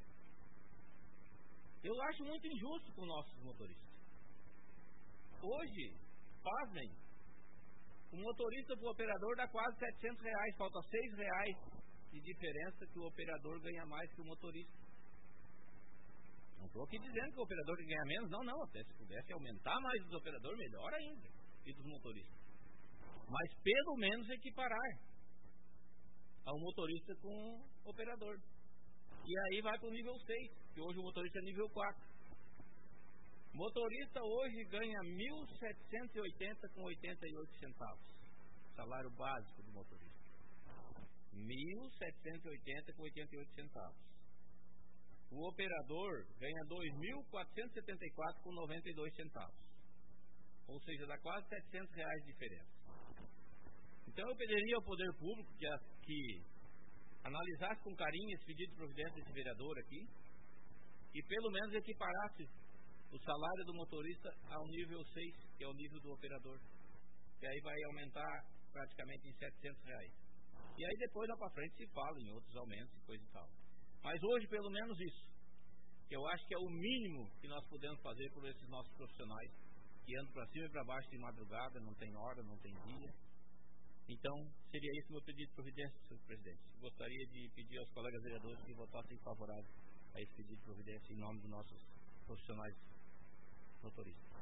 Eu acho muito injusto com os nossos motoristas. Hoje, pasmem, o motorista para o operador dá quase setecentos reais. Falta seis reais de diferença que o operador ganha mais que o motorista. Não estou aqui dizendo que o operador tem que ganhar menos, não, não, até se pudesse aumentar mais dos operadores, melhor ainda, e dos motoristas. Mas pelo menos equiparar ao motorista com o operador. E aí vai para o nível seis, que hoje o motorista é nível quatro. O motorista hoje ganha mil setecentos e oitenta com oitenta e oito centavos. Salário básico do motorista. mil setecentos e oitenta com oitenta e oito centavos. O operador ganha dois mil quatrocentos e setenta e quatro com noventa e dois centavos. Ou seja, dá quase setecentos reais de diferença. Então eu pediria ao poder público que, que analisasse com carinho esse pedido de providência desse vereador aqui e pelo menos equiparasse o salário do motorista ao nível seis, que é o nível do operador. Que aí vai aumentar praticamente em setecentos reais. E aí depois lá para frente se fala em outros aumentos e coisa e tal. Mas hoje, pelo menos isso, que eu acho que é o mínimo que nós podemos fazer por esses nossos profissionais, que andam para cima e para baixo de madrugada, não tem hora, não tem dia. Então, seria esse o meu pedido de providência, senhor presidente. Gostaria de pedir aos colegas vereadores que votassem favorável a esse pedido de providência em nome dos nossos profissionais motoristas.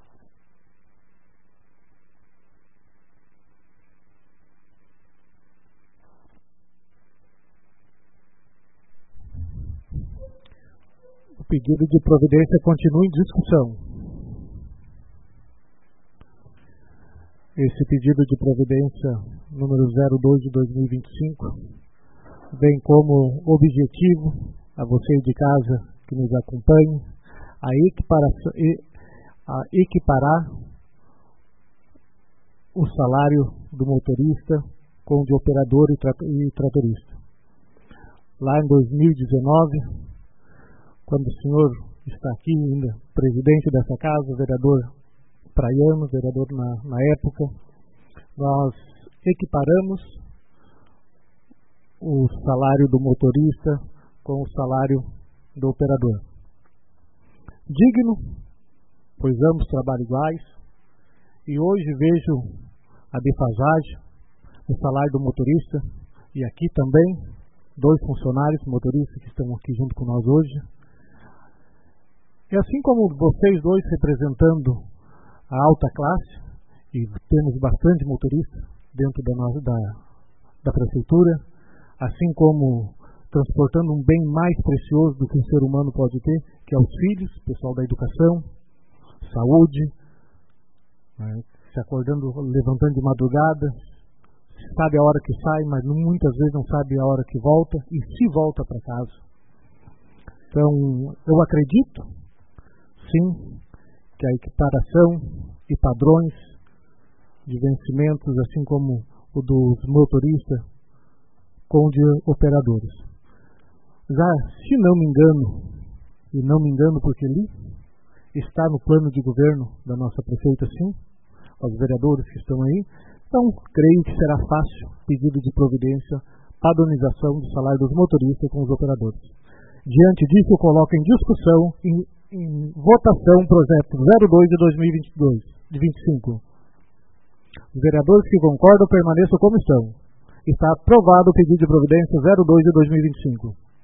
O pedido de providência continua em discussão. Esse pedido de providência número zero dois de dois mil e vinte e cinco vem como objetivo a você de casa que nos acompanhe a, a equiparar o salário do motorista com o de operador e tratorista. Lá em dois mil e dezenove, quando o senhor está aqui ainda, presidente dessa casa, vereador Praiano, vereador na, na época, nós equiparamos o salário do motorista com o salário do operador. Digno, pois ambos trabalham iguais, e hoje vejo a defasagem no salário do motorista, e aqui também, dois funcionários motoristas que estão aqui junto com nós hoje. E assim como vocês dois representando a alta classe, e temos bastante motoristas dentro da, nossa, da, da prefeitura, assim como transportando um bem mais precioso do que um ser humano pode ter, que é os filhos, pessoal da educação, saúde, né, se acordando, levantando de madrugada, sabe a hora que sai, mas muitas vezes não sabe a hora que volta, e se volta para casa. Então, eu acredito, sim, que a equiparação e padrões de vencimentos, assim como o dos motoristas, com o de operadores. Já, se não me engano, e não me engano porque li, está no plano de governo da nossa prefeita, sim, aos vereadores que estão aí. Então, creio que será fácil pedido de providência, padronização do salário dos motoristas com os operadores. Diante disso, eu coloco em discussão, em, em votação, o projeto zero dois de dois mil e vinte e dois, de vinte e cinco. Os vereadores que concordam permaneçam como estão. Está aprovado o pedido de providência zero dois de dois mil e vinte e cinco.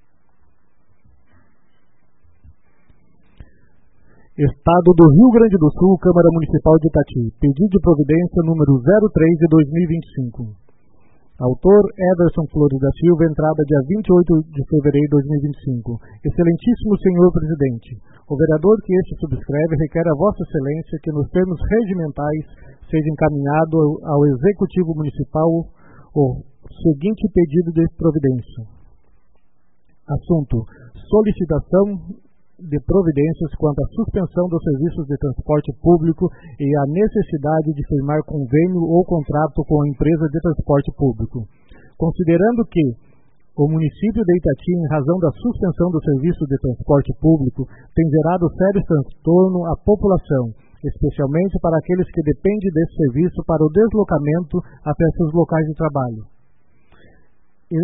Estado do Rio Grande do Sul, Câmara Municipal de Itati. Pedido de providência número zero três de dois mil e vinte e cinco. Autor Everson Flores da Silva, entrada dia vinte e oito de fevereiro de dois mil e vinte e cinco. Excelentíssimo senhor presidente, o vereador que este subscreve requer a vossa excelência que nos termos regimentais seja encaminhado ao Executivo Municipal o seguinte pedido de providência. Assunto: solicitação de providências quanto à suspensão dos serviços de transporte público e a necessidade de firmar convênio ou contrato com a empresa de transporte público. Considerando que o município de Itati, em razão da suspensão do serviço de transporte público, tem gerado sério transtorno à população, especialmente para aqueles que dependem desse serviço para o deslocamento até seus locais de trabalho. E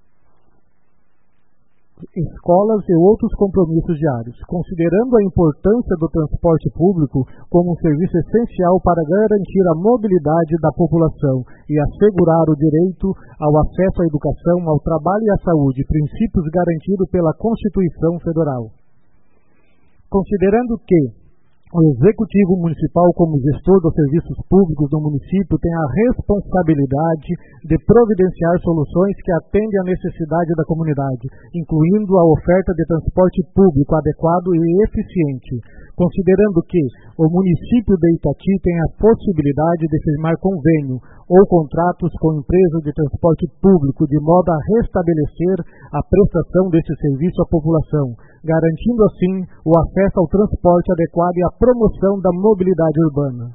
escolas e outros compromissos diários, considerando a importância do transporte público como um serviço essencial para garantir a mobilidade da população e assegurar o direito ao acesso à educação, ao trabalho e à saúde, princípios garantidos pela Constituição Federal. Considerando que o Executivo Municipal, como gestor dos serviços públicos do município, tem a responsabilidade de providenciar soluções que atendem à necessidade da comunidade, incluindo a oferta de transporte público adequado e eficiente. Considerando que o município de Itati tem a possibilidade de firmar convênio ou contratos com empresas de transporte público de modo a restabelecer a prestação desse serviço à população, garantindo assim o acesso ao transporte adequado e a promoção da mobilidade urbana.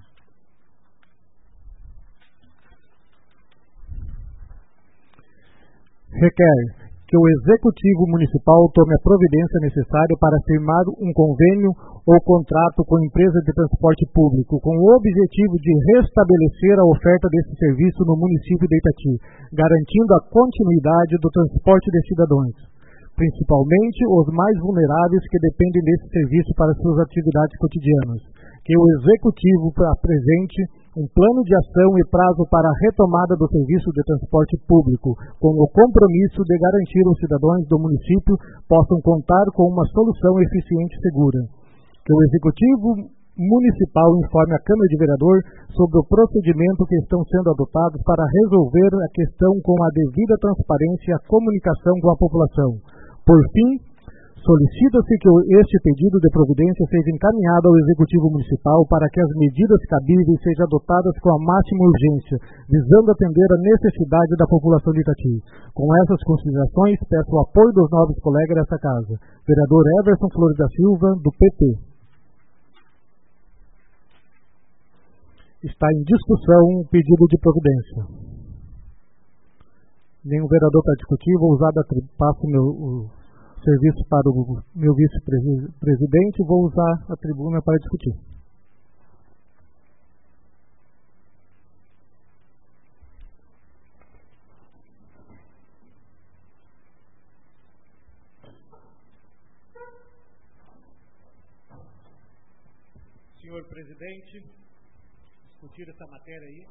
Requer que o Executivo Municipal tome a providência necessária para firmar um convênio ou contrato com empresa de transporte público, com o objetivo de restabelecer a oferta desse serviço no município de Itati, garantindo a continuidade do transporte de cidadãos, principalmente os mais vulneráveis que dependem desse serviço para suas atividades cotidianas. Que o Executivo apresente um plano de ação e prazo para a retomada do serviço de transporte público, com o compromisso de garantir os cidadãos do município possam contar com uma solução eficiente e segura. Que o Executivo Municipal informe a Câmara de Vereadores sobre o procedimento que estão sendo adotados para resolver a questão com a devida transparência e a comunicação com a população. Por fim, solicita-se que este pedido de providência seja encaminhado ao Executivo Municipal para que as medidas cabíveis sejam adotadas com a máxima urgência, visando atender a necessidade da população de Itati. Com essas considerações, peço o apoio dos nobres colegas desta casa. Vereador Everson Flores da Silva, do P T. Está em discussão o pedido de providência. Nenhum vereador para discutir, vou usar da tri... passo meu... O... serviço para o meu vice-presidente, vou usar a tribuna para discutir. Senhor presidente, discutir essa matéria aí,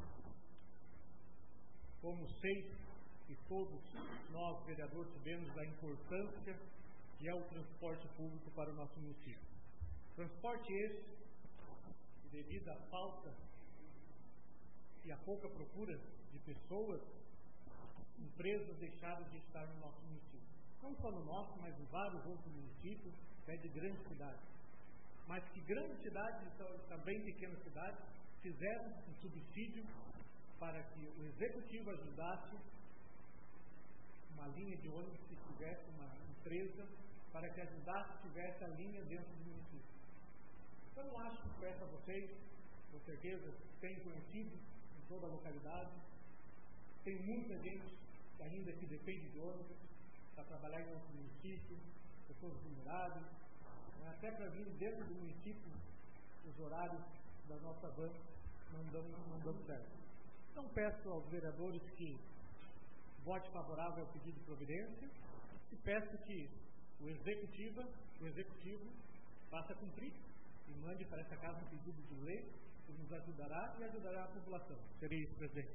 como sei que todos nós, vereadores, sabemos da importância que é o transporte público para o nosso município. Transporte esse, devido à falta e à pouca procura de pessoas, empresas deixaram de estar no nosso município. Não só no nosso, mas em vários outros municípios, até de grandes cidades. Mas que grandes cidades e também pequenas cidades fizeram um subsídio para que o Executivo ajudasse uma linha de ônibus que tivesse uma empresa para que ajudasse tivesse a linha dentro do município. Eu não acho que peço a vocês, com certeza têm conhecido em toda a localidade, tem muita gente ainda que depende de ônibus para trabalhar em outro município, pessoas vulneráveis, até para vir dentro do município os horários da nossa van não dão, não dão certo. Então peço aos vereadores que vote favorável ao pedido de providência e peço que o executivo, o executivo faça cumprir e mande para essa casa um pedido de lei que nos ajudará e ajudará a população. Seria isso, presidente.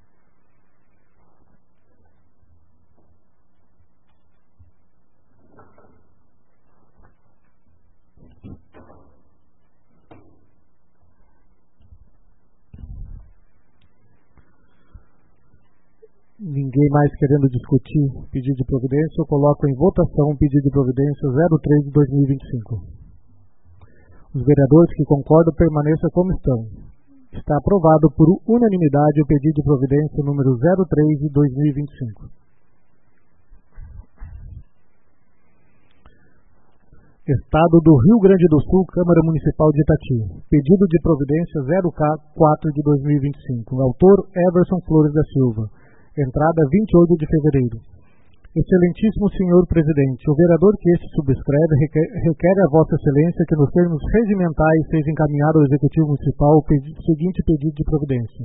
Ninguém mais querendo discutir pedido de providência, eu coloco em votação o pedido de providência zero três de dois mil e vinte e cinco. Os vereadores que concordam permaneçam como estão. Está aprovado por unanimidade o pedido de providência número zero três de dois mil e vinte e cinco. Estado do Rio Grande do Sul, Câmara Municipal de Itati. Pedido de providência zero quatro de dois mil e vinte e cinco. Autor Everson Flores da Silva. Entrada vinte e oito de fevereiro. Excelentíssimo senhor presidente, o vereador que este subscreve requer, requer a vossa excelência que nos termos regimentais seja encaminhado ao executivo municipal o pedi- seguinte pedido de providência.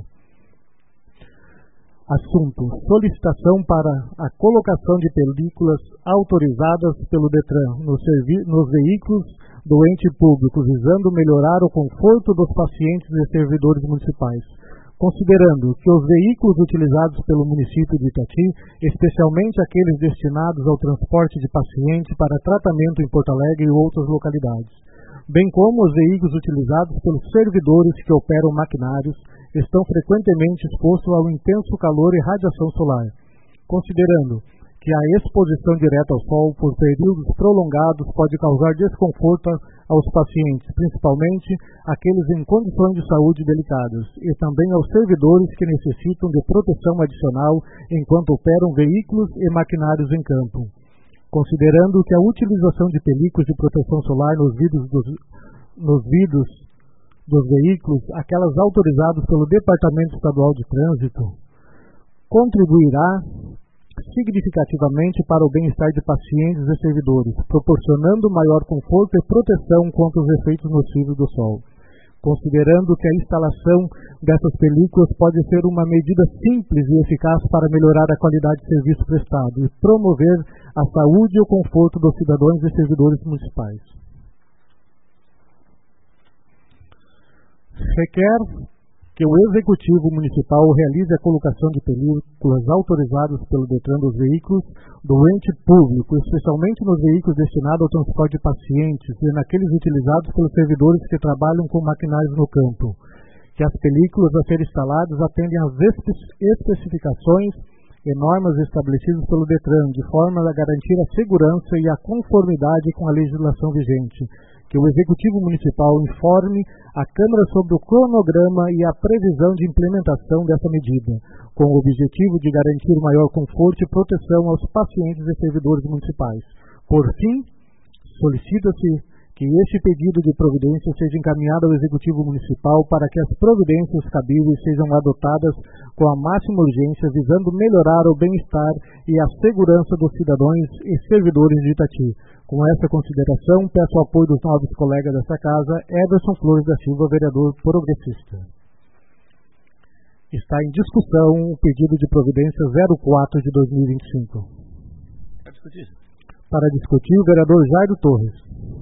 Assunto: solicitação para a colocação de películas autorizadas pelo Detran nos, servi- nos veículos do ente público, visando melhorar o conforto dos pacientes e servidores municipais. Considerando que os veículos utilizados pelo município de Itati, especialmente aqueles destinados ao transporte de pacientes para tratamento em Porto Alegre e outras localidades, bem como os veículos utilizados pelos servidores que operam maquinários, estão frequentemente expostos ao intenso calor e radiação solar. Considerando que a exposição direta ao sol por períodos prolongados pode causar desconforto aos pacientes, principalmente aqueles em condições de saúde delicadas, e também aos servidores que necessitam de proteção adicional enquanto operam veículos e maquinários em campo. Considerando que a utilização de películas de proteção solar nos vidros dos, nos vidros dos veículos, aquelas autorizadas pelo Departamento Estadual de Trânsito, contribuirá significativamente para o bem-estar de pacientes e servidores, proporcionando maior conforto e proteção contra os efeitos nocivos do sol. Considerando que a instalação dessas películas pode ser uma medida simples e eficaz para melhorar a qualidade de serviço prestado e promover a saúde e o conforto dos cidadãos e servidores municipais. Requer que o Executivo Municipal realize a colocação de películas autorizadas pelo Detran dos veículos do ente público, especialmente nos veículos destinados ao transporte de pacientes e naqueles utilizados pelos servidores que trabalham com maquinários no campo. Que as películas a serem instaladas atendem às espe- especificações e normas estabelecidas pelo Detran, de forma a garantir a segurança e a conformidade com a legislação vigente. Que o Executivo Municipal informe a Câmara sobre o cronograma e a previsão de implementação dessa medida, com o objetivo de garantir maior conforto e proteção aos pacientes e servidores municipais. Por fim, solicita-se que este pedido de providência seja encaminhado ao Executivo Municipal para que as providências cabíveis sejam adotadas com a máxima urgência, visando melhorar o bem-estar e a segurança dos cidadãos e servidores de Itati. Com essa consideração, peço o apoio dos novos colegas desta casa, Everson Flores da Silva, vereador progressista. Está em discussão o pedido de providência zero quatro de dois mil e vinte e cinco. Para discutir. Para discutir, o vereador Jairo Torres.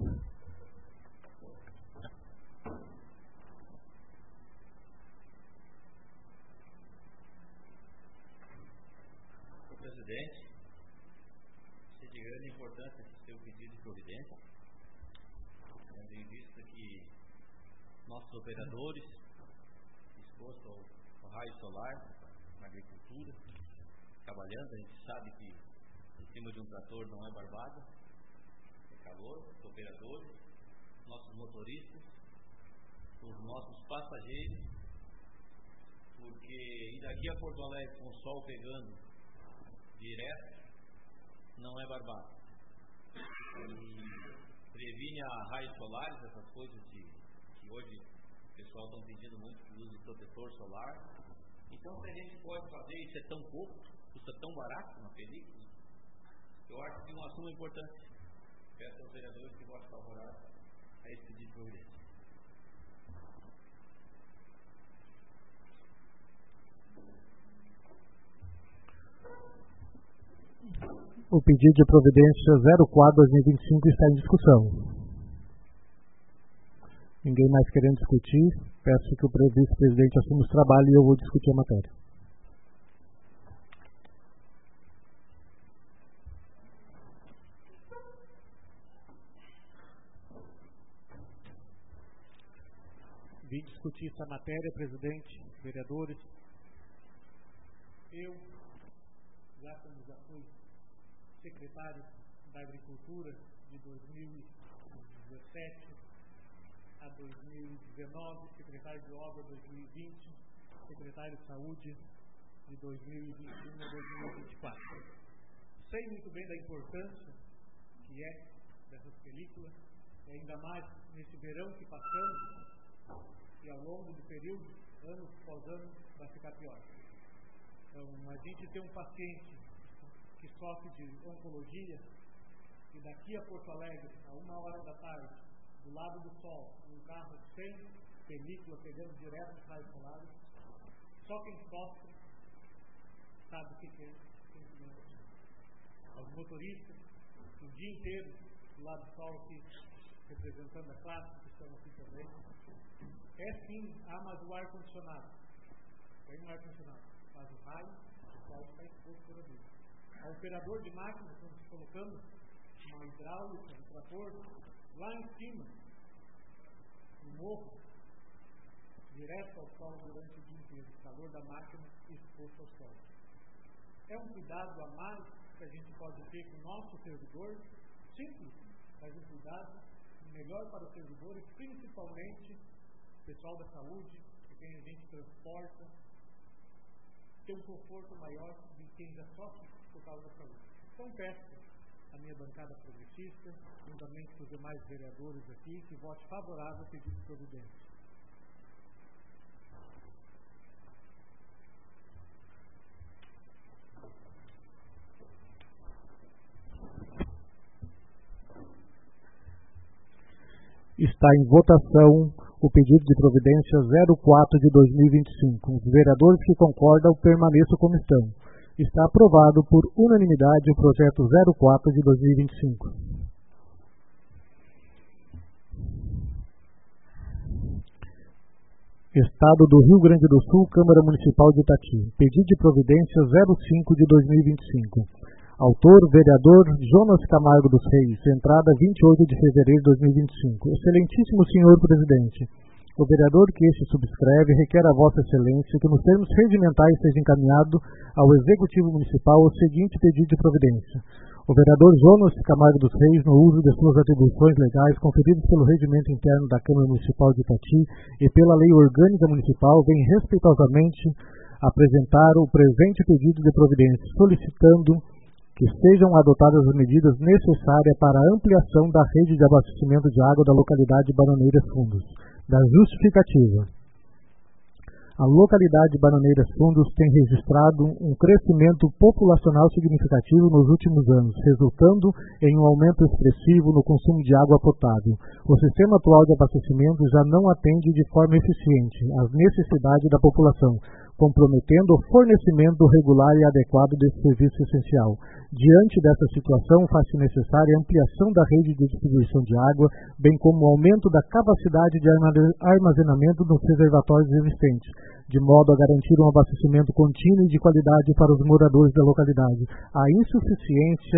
Operadores expostos ao, ao raio solar na agricultura, trabalhando, a gente sabe que em cima de um trator não é barbada, é calor, os operadores, nossos motoristas, os nossos passageiros, porque ir daqui a Porto Alegre com o sol pegando direto não é barbada. E previne a raios solares, essas coisas de, que hoje o pessoal está pedindo muito que use protetor solar. Então, se a gente pode fazer isso, é tão pouco, custa tão barato uma película, eu acho que é um assunto importante. Peço aos vereadores que votem favorável a esse pedido de providência. o pedido de providência zero quatro barra dois mil e vinte e cinco está em discussão. Ninguém mais querendo discutir, peço que o vice-presidente assuma os trabalhos e eu vou discutir a matéria. Vim discutir essa matéria, presidente, vereadores. Eu, já como já fui secretário da Agricultura de dois mil e dezessete a dois mil e dezenove, secretário de Obra dois mil e vinte, secretário de Saúde de dois mil e vinte e um a dois mil e vinte e quatro. Sei muito bem da importância que é dessas películas, e ainda mais nesse verão que passamos, e ao longo do período, ano após ano, vai ficar pior. Então, a gente tem um paciente que sofre de oncologia e daqui a Porto Alegre, a uma hora da tarde, do lado do sol, um carro sem película, pegando direto os raios solares, só quem sofre sabe o que é sentimento. Os motoristas, o dia inteiro, do lado do sol, aqui, representando a classe, que estão aqui também, é sim, há mais o ar-condicionado. Tem um ar-condicionado, mas o raio, o sol está exposto por ali. O operador de máquina, estamos colocando uma hidráulica, um trator, lá em cima, no morro, direto ao sol durante o dia inteiro, o calor da máquina exposto ao sol. É um cuidado a mais que a gente pode ter com o nosso servidor, simples, mas um cuidado melhor para os servidores, principalmente pessoal da saúde, que quem a gente transporta, ter um conforto maior de quem já sofre por causa da saúde. Então peço a minha bancada progressista, juntamente com os demais vereadores aqui, que vote favorável ao pedido de providência. Está em votação o pedido de providência zero quatro de dois mil e vinte e cinco. Os vereadores que concordam permaneçam como estão. Está aprovado por unanimidade o projeto zero quatro de dois mil e vinte e cinco. Estado do Rio Grande do Sul, Câmara Municipal de Itati. Pedido de providência zero cinco de dois mil e vinte e cinco. Autor, vereador Jonas Camargo dos Reis, entrada vinte e oito de fevereiro de dois mil e vinte e cinco. Excelentíssimo senhor presidente, o vereador que este subscreve requer a vossa excelência que nos termos regimentais seja encaminhado ao Executivo Municipal o seguinte pedido de providência. O vereador Jonas Camargo dos Reis, no uso de suas atribuições legais conferidas pelo regimento interno da Câmara Municipal de Itati e pela Lei Orgânica Municipal, vem respeitosamente apresentar o presente pedido de providência, solicitando que sejam adotadas as medidas necessárias para a ampliação da rede de abastecimento de água da localidade Bananeiras Fundos. Da justificativa. A localidade Bananeiras Fundos tem registrado um crescimento populacional significativo nos últimos anos, resultando em um aumento expressivo no consumo de água potável. O sistema atual de abastecimento já não atende de forma eficiente às necessidades da população, comprometendo o fornecimento regular e adequado desse serviço essencial. Diante dessa situação, faz-se necessária a ampliação da rede de distribuição de água, bem como o aumento da capacidade de armazenamento dos reservatórios existentes, de modo a garantir um abastecimento contínuo e de qualidade para os moradores da localidade. A insuficiência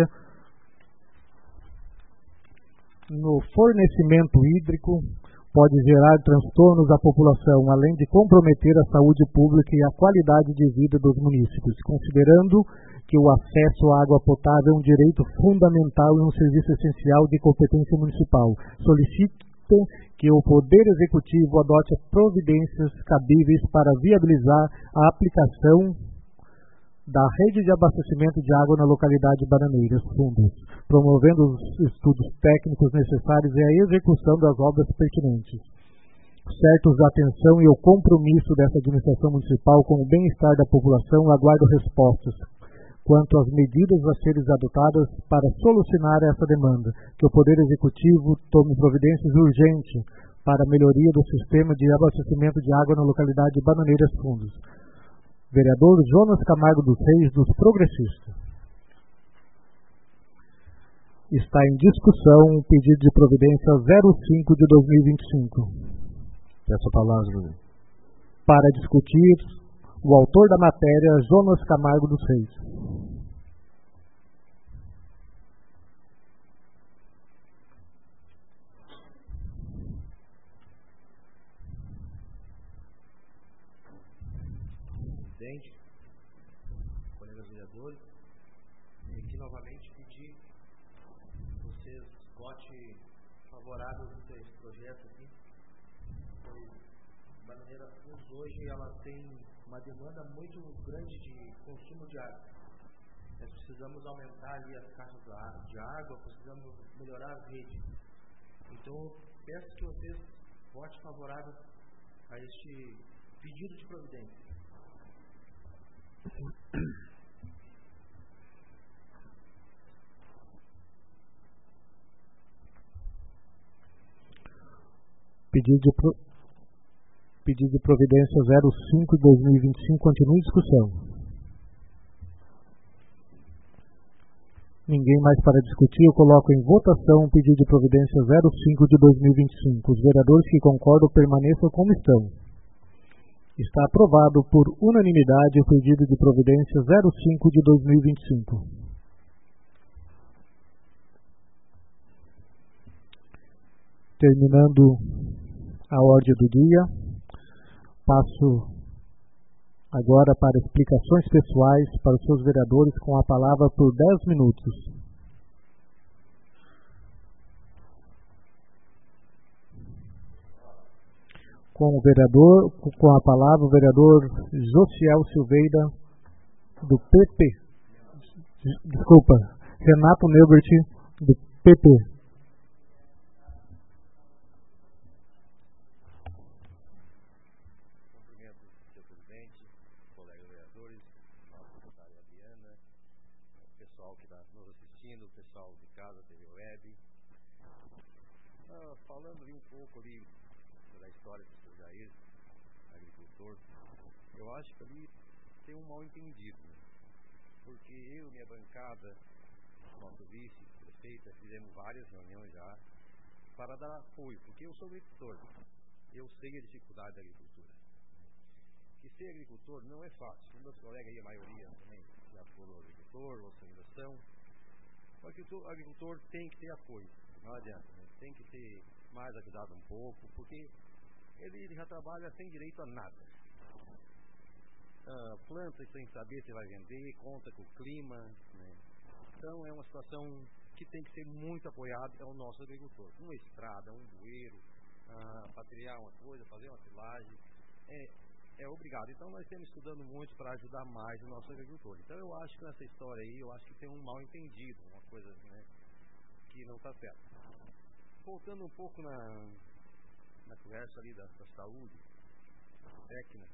no fornecimento hídrico pode gerar transtornos à população, além de comprometer a saúde pública e a qualidade de vida dos munícipes, considerando que o acesso à água potável é um direito fundamental e um serviço essencial de competência municipal. Solicito que o Poder Executivo adote providências cabíveis para viabilizar a aplicação da rede de abastecimento de água na localidade Bananeiras Fundos, promovendo os estudos técnicos necessários e a execução das obras pertinentes. Certos da atenção e o compromisso dessa administração municipal com o bem-estar da população, aguardo respostas quanto às medidas a serem adotadas para solucionar essa demanda, que o Poder Executivo tome providências urgentes para a melhoria do sistema de abastecimento de água na localidade Bananeiras Fundos. Vereador Jonas Camargo dos Reis, dos Progressistas. Está em discussão o pedido de providência zero cinco de dois mil e vinte e cinco. Peço a palavra, Júlio. Para discutir, o autor da matéria, Jonas Camargo dos Reis. Presidente, colegas vereadores, e aqui novamente pedir que vocês votem favorável a esse projeto aqui, pois de maneira simples hoje ela tem uma demanda muito grande de consumo de água. Nós precisamos aumentar ali as caixas de água, precisamos melhorar as redes. Então peço que vocês votem favorável a este pedido de providência. Pedido de, pro... Pedido de providência zero cinco de dois mil e vinte e cinco continua em discussão. Ninguém mais para discutir. Eu coloco em votação o pedido de providência zero cinco de dois mil e vinte e cinco. Os vereadores que concordam permaneçam como estão. Está aprovado por unanimidade o pedido de providência zero cinco de dois mil e vinte e cinco. Terminando a ordem do dia, passo agora para explicações pessoais para os seus vereadores com a palavra por dez minutos. Com o vereador, com a palavra, o vereador Josiel Silveira, do P P. Desculpa, Renato Neubert, do P P. Cumprimento o senhor presidente, colegas vereadores, a secretária Adriana, o pessoal que está nos assistindo, o pessoal de casa, T V Web. Ah, falando ali um pouco ali da história do senhor Jair, agricultor, eu acho que ali tem um mal entendido, né? Porque eu, minha bancada, nosso vice, prefeita, fizemos várias reuniões já para dar apoio, porque eu sou agricultor, eu sei a dificuldade da agricultura. E ser agricultor não é fácil. Meus colegas aí, a maioria também já foram agricultor, outra geração. O agricultor, agricultor tem que ter apoio, não adianta, né? Tem que ter mais ajudado um pouco, porque ele já trabalha sem direito a nada. Ah, planta sem saber se vai vender, conta com o clima, né? Então é uma situação que tem que ser muito apoiada ao nosso agricultor. Uma estrada, um bueiro, ah, para criar uma coisa, fazer uma silagem, é, é obrigado. Então nós estamos estudando muito para ajudar mais o nosso agricultor. Então eu acho que nessa história aí, eu acho que tem um mal entendido, uma coisa, né, que não está certa. Voltando um pouco na, na conversa ali da, da saúde, técnica,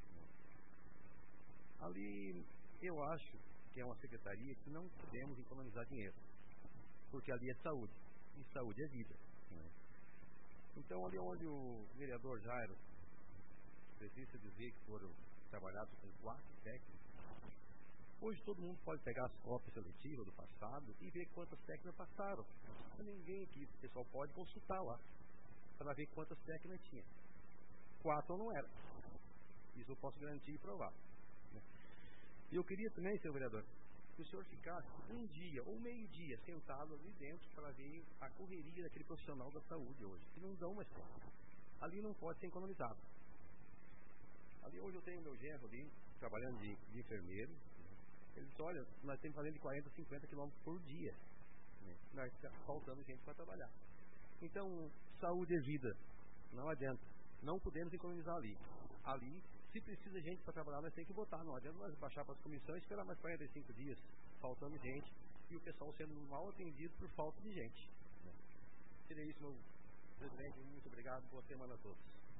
ali eu acho que é uma secretaria que não podemos economizar dinheiro, porque ali é saúde, e saúde é vida, né? Então ali onde o vereador Jairo precisa dizer que foram trabalhados com quatro técnicos, hoje todo mundo pode pegar as cópias seletivas do passado e ver quantas técnicas passaram. Ninguém aqui, o pessoal pode consultar lá para ver quantas técnicas tinha. Quatro não era. Isso eu posso garantir e provar. E eu queria também, senhor vereador, que o senhor ficasse um dia ou meio dia sentado ali dentro para ver a correria daquele profissional da saúde hoje, que não dão mais conta. Ali não pode ser economizado. Ali hoje eu tenho meu genro ali, trabalhando de, de enfermeiro. Ele disse, olha, nós temos fazendo de quarenta, cinquenta quilômetros por dia, né? Nós está faltando gente para trabalhar. Então, saúde é vida, não adianta. Não podemos economizar ali. Ali, se precisa de gente para trabalhar, nós temos que botar. Não adianta nós baixar para as comissões e esperar mais quarenta e cinco dias, faltando gente, e o pessoal sendo mal atendido por falta de gente, né? Seria isso, meu presidente. Muito obrigado. Boa semana a todos.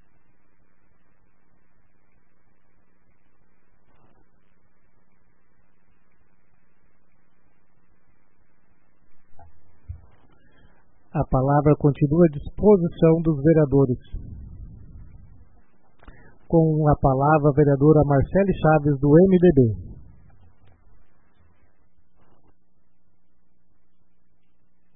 A palavra continua à disposição dos vereadores. Com a palavra a vereadora Marcele Chaves, do M D B.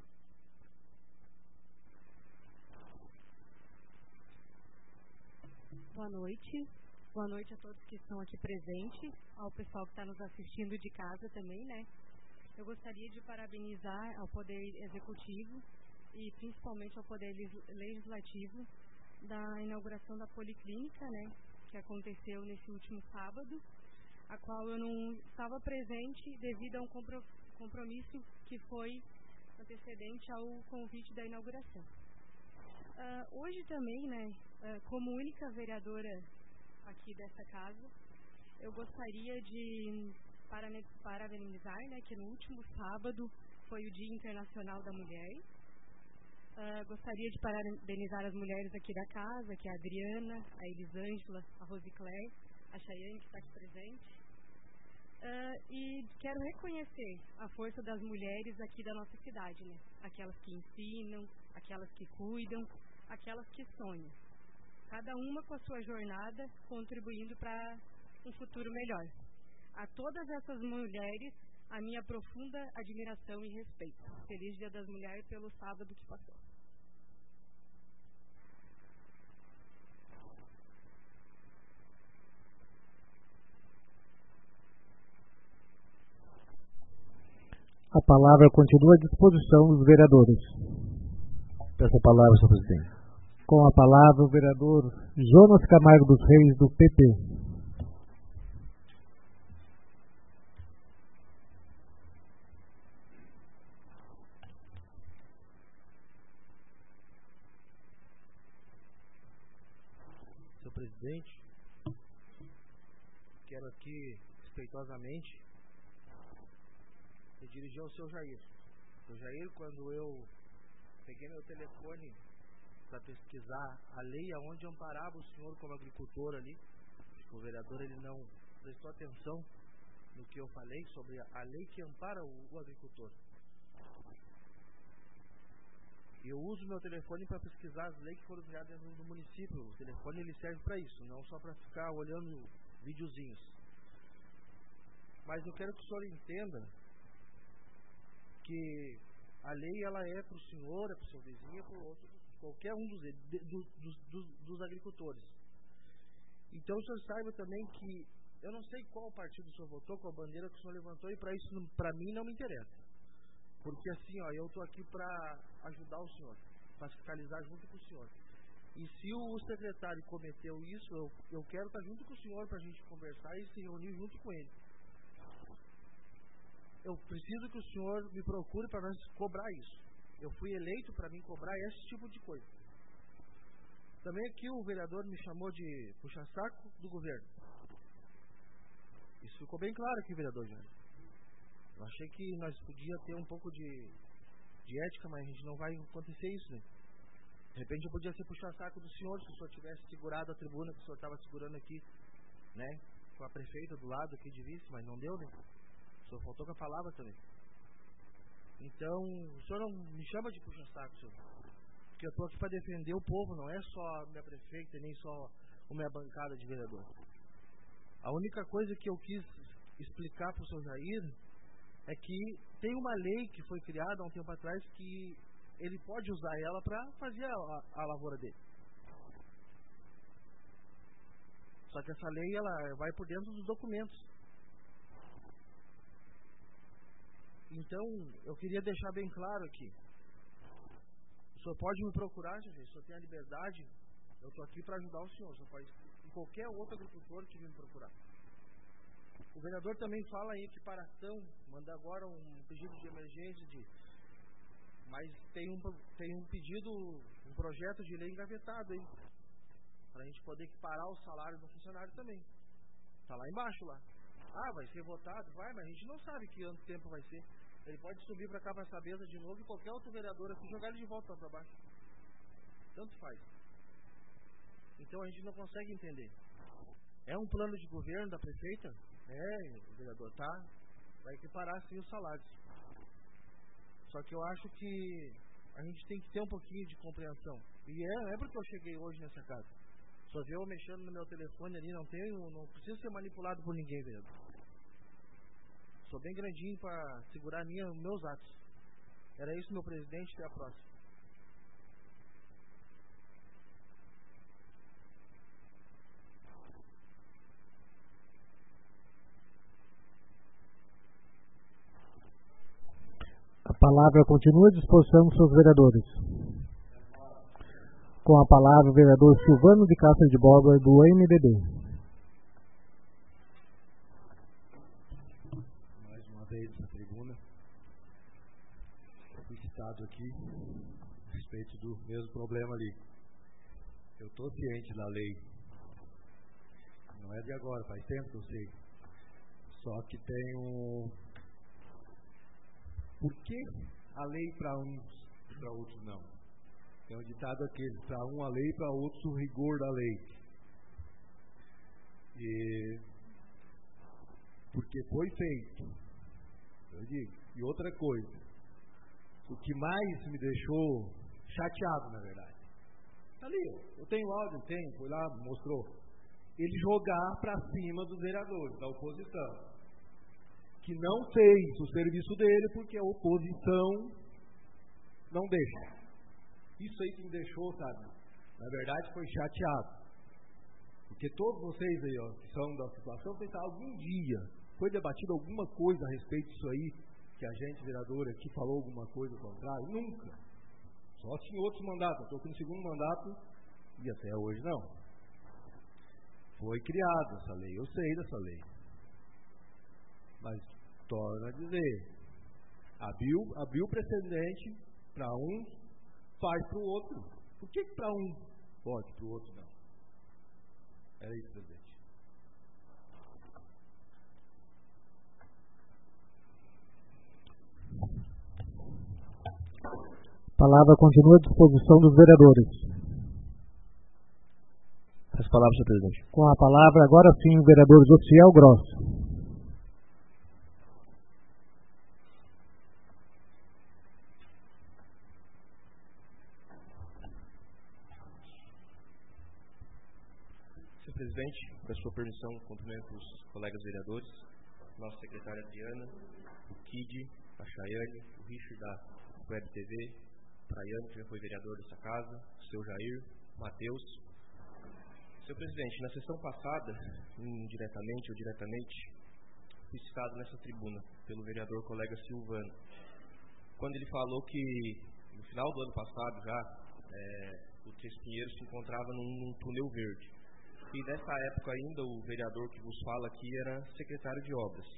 boa noite. Boa noite a todos que estão aqui presentes, ao pessoal que está nos assistindo de casa também, né? Eu gostaria de parabenizar ao Poder Executivo e principalmente ao Poder Legislativo da inauguração da Policlínica, né? Que aconteceu nesse último sábado, a qual eu não estava presente devido a um compromisso que foi antecedente ao convite da inauguração. Uh, hoje também, né, uh, como única vereadora aqui dessa casa, eu gostaria de parabenizar, né, que no último sábado foi o Dia Internacional da Mulher. Uh, gostaria de parabenizar as mulheres aqui da casa, que é a Adriana, a Elisângela, a Rosicléia, a Chayane, que está aqui presente. Uh, e quero reconhecer a força das mulheres aqui da nossa cidade, né? Aquelas que ensinam, aquelas que cuidam, aquelas que sonham. Cada uma com a sua jornada, contribuindo para um futuro melhor. A todas essas mulheres, a minha profunda admiração e respeito. Feliz Dia das Mulheres pelo sábado que passou. A palavra continua à disposição dos vereadores. Peço a palavra, senhor presidente. Com a palavra, o vereador Jonas Camargo dos Reis, do P P. Senhor presidente, quero aqui, respeitosamente, me dirigir ao seu Jair. Seu Jair, quando eu peguei meu telefone para pesquisar a lei aonde amparava o senhor como agricultor ali, o vereador ele não prestou atenção no que eu falei sobre a lei que ampara o, o agricultor. Eu uso meu telefone para pesquisar as leis que foram criadas dentro do município. O telefone ele serve para isso, não só para ficar olhando videozinhos. Mas eu quero que o senhor entenda que a lei ela é para o senhor, é para o seu vizinho, é para outro, qualquer um dos, de, dos, dos, dos agricultores. Então o senhor saiba também que eu não sei qual partido o senhor votou, qual bandeira que o senhor levantou, e para isso, para mim, não me interessa. Porque assim, ó, eu estou aqui para ajudar o senhor, para fiscalizar junto com o senhor. E se o secretário cometeu isso, eu, eu quero estar junto com o senhor para a gente conversar e se reunir junto com ele. Eu preciso que o senhor me procure para nós cobrar isso. Eu fui eleito para mim cobrar esse tipo de coisa. Também aqui o vereador me chamou de puxa-saco do governo. Isso ficou bem claro aqui, vereador Jair. Eu achei que nós podíamos ter um pouco de, de ética, mas a gente não vai acontecer isso, né? De repente eu podia ser puxa-saco do senhor, se o senhor tivesse segurado a tribuna que o senhor estava segurando aqui, né? Com a prefeita do lado aqui de vice, mas não deu, né? O senhor faltou com a palavra também. Então, o senhor não me chama de puxa-saco, senhor. Porque eu estou aqui para defender o povo, não é só a minha prefeita, nem só a minha bancada de vereador. A única coisa que eu quis explicar para o senhor Jair é que tem uma lei que foi criada há um tempo atrás que ele pode usar ela para fazer a, a, a lavoura dele. Só que essa lei ela vai por dentro dos documentos. Então, eu queria deixar bem claro aqui. O senhor pode me procurar, gente, o senhor tem a liberdade. Eu estou aqui para ajudar o senhor. O senhor pode, e qualquer outro agricultor que vir me procurar. O vereador também fala em equiparação, manda agora um pedido de emergência, de, mas tem um, tem um pedido, um projeto de lei engavetado aí, para a gente poder equiparar o salário do funcionário também. Está lá embaixo lá. Ah, vai ser votado? Vai, mas a gente não sabe que ano tempo vai ser. Ele pode subir para cá para essa mesa de novo e qualquer outro vereador aqui jogar ele de volta para baixo. Tanto faz. Então a gente não consegue entender. É um plano de governo da prefeita? É, vereador, tá? Vai equiparar sim os salários. Só que eu acho que a gente tem que ter um pouquinho de compreensão. E é, é porque eu cheguei hoje nessa casa. Só vi eu mexendo no meu telefone ali, não tenho, não preciso ser manipulado por ninguém, vereador. Sou bem grandinho para segurar minha, meus atos. Era isso, meu presidente, até a próxima. palavra continua à disposição dos seus vereadores. Com a palavra, o vereador Silvano de Castro de Borba, do M D B. Mais uma vez na tribuna, fui citado aqui a respeito do mesmo problema ali. Eu estou ciente da lei, não é de agora, faz tempo que eu sei. Só que tem um... Por que a lei para uns e para outros não? Tem um ditado aquele, para um a lei, para outros o rigor da lei. E... Porque foi feito, eu digo. E outra coisa, o que mais me deixou chateado, na verdade, ali, eu tenho áudio, tenho, foi lá, mostrou. Ele jogar para cima dos vereadores, da oposição, que não fez o serviço dele porque a oposição não deixa. Isso aí que me deixou, sabe, na verdade foi chateado. Porque todos vocês aí, ó, que são da situação, pensar algum dia foi debatido alguma coisa a respeito disso aí, que a gente, vereador, aqui falou alguma coisa ao contrário? Nunca. Só tinha outros mandatos. Eu estou aqui no segundo mandato e até hoje não. Foi criada essa lei, eu sei dessa lei. Mas, torno a dizer, abriu, abriu precedente para um, faz para o outro. Por que para um pode, para o outro não? Era isso, presidente. A palavra continua à disposição dos vereadores. As palavras, senhor presidente. Com a palavra, agora sim, o vereador Josiel Gross. Senhor presidente, com a sua permissão, cumprimento os colegas vereadores, nossa secretária Adriana, o Kid, a Chayane, o Richard da Web T V, Traiano, que já foi vereador dessa casa, o seu Jair, Matheus. Senhor presidente, na sessão passada, indiretamente ou diretamente, fui citado nessa tribuna pelo vereador colega Silvano, quando ele falou que no final do ano passado já, é, o Três Pinheiros se encontrava num, num túnel verde. E nessa época ainda o vereador que vos fala aqui era secretário de obras.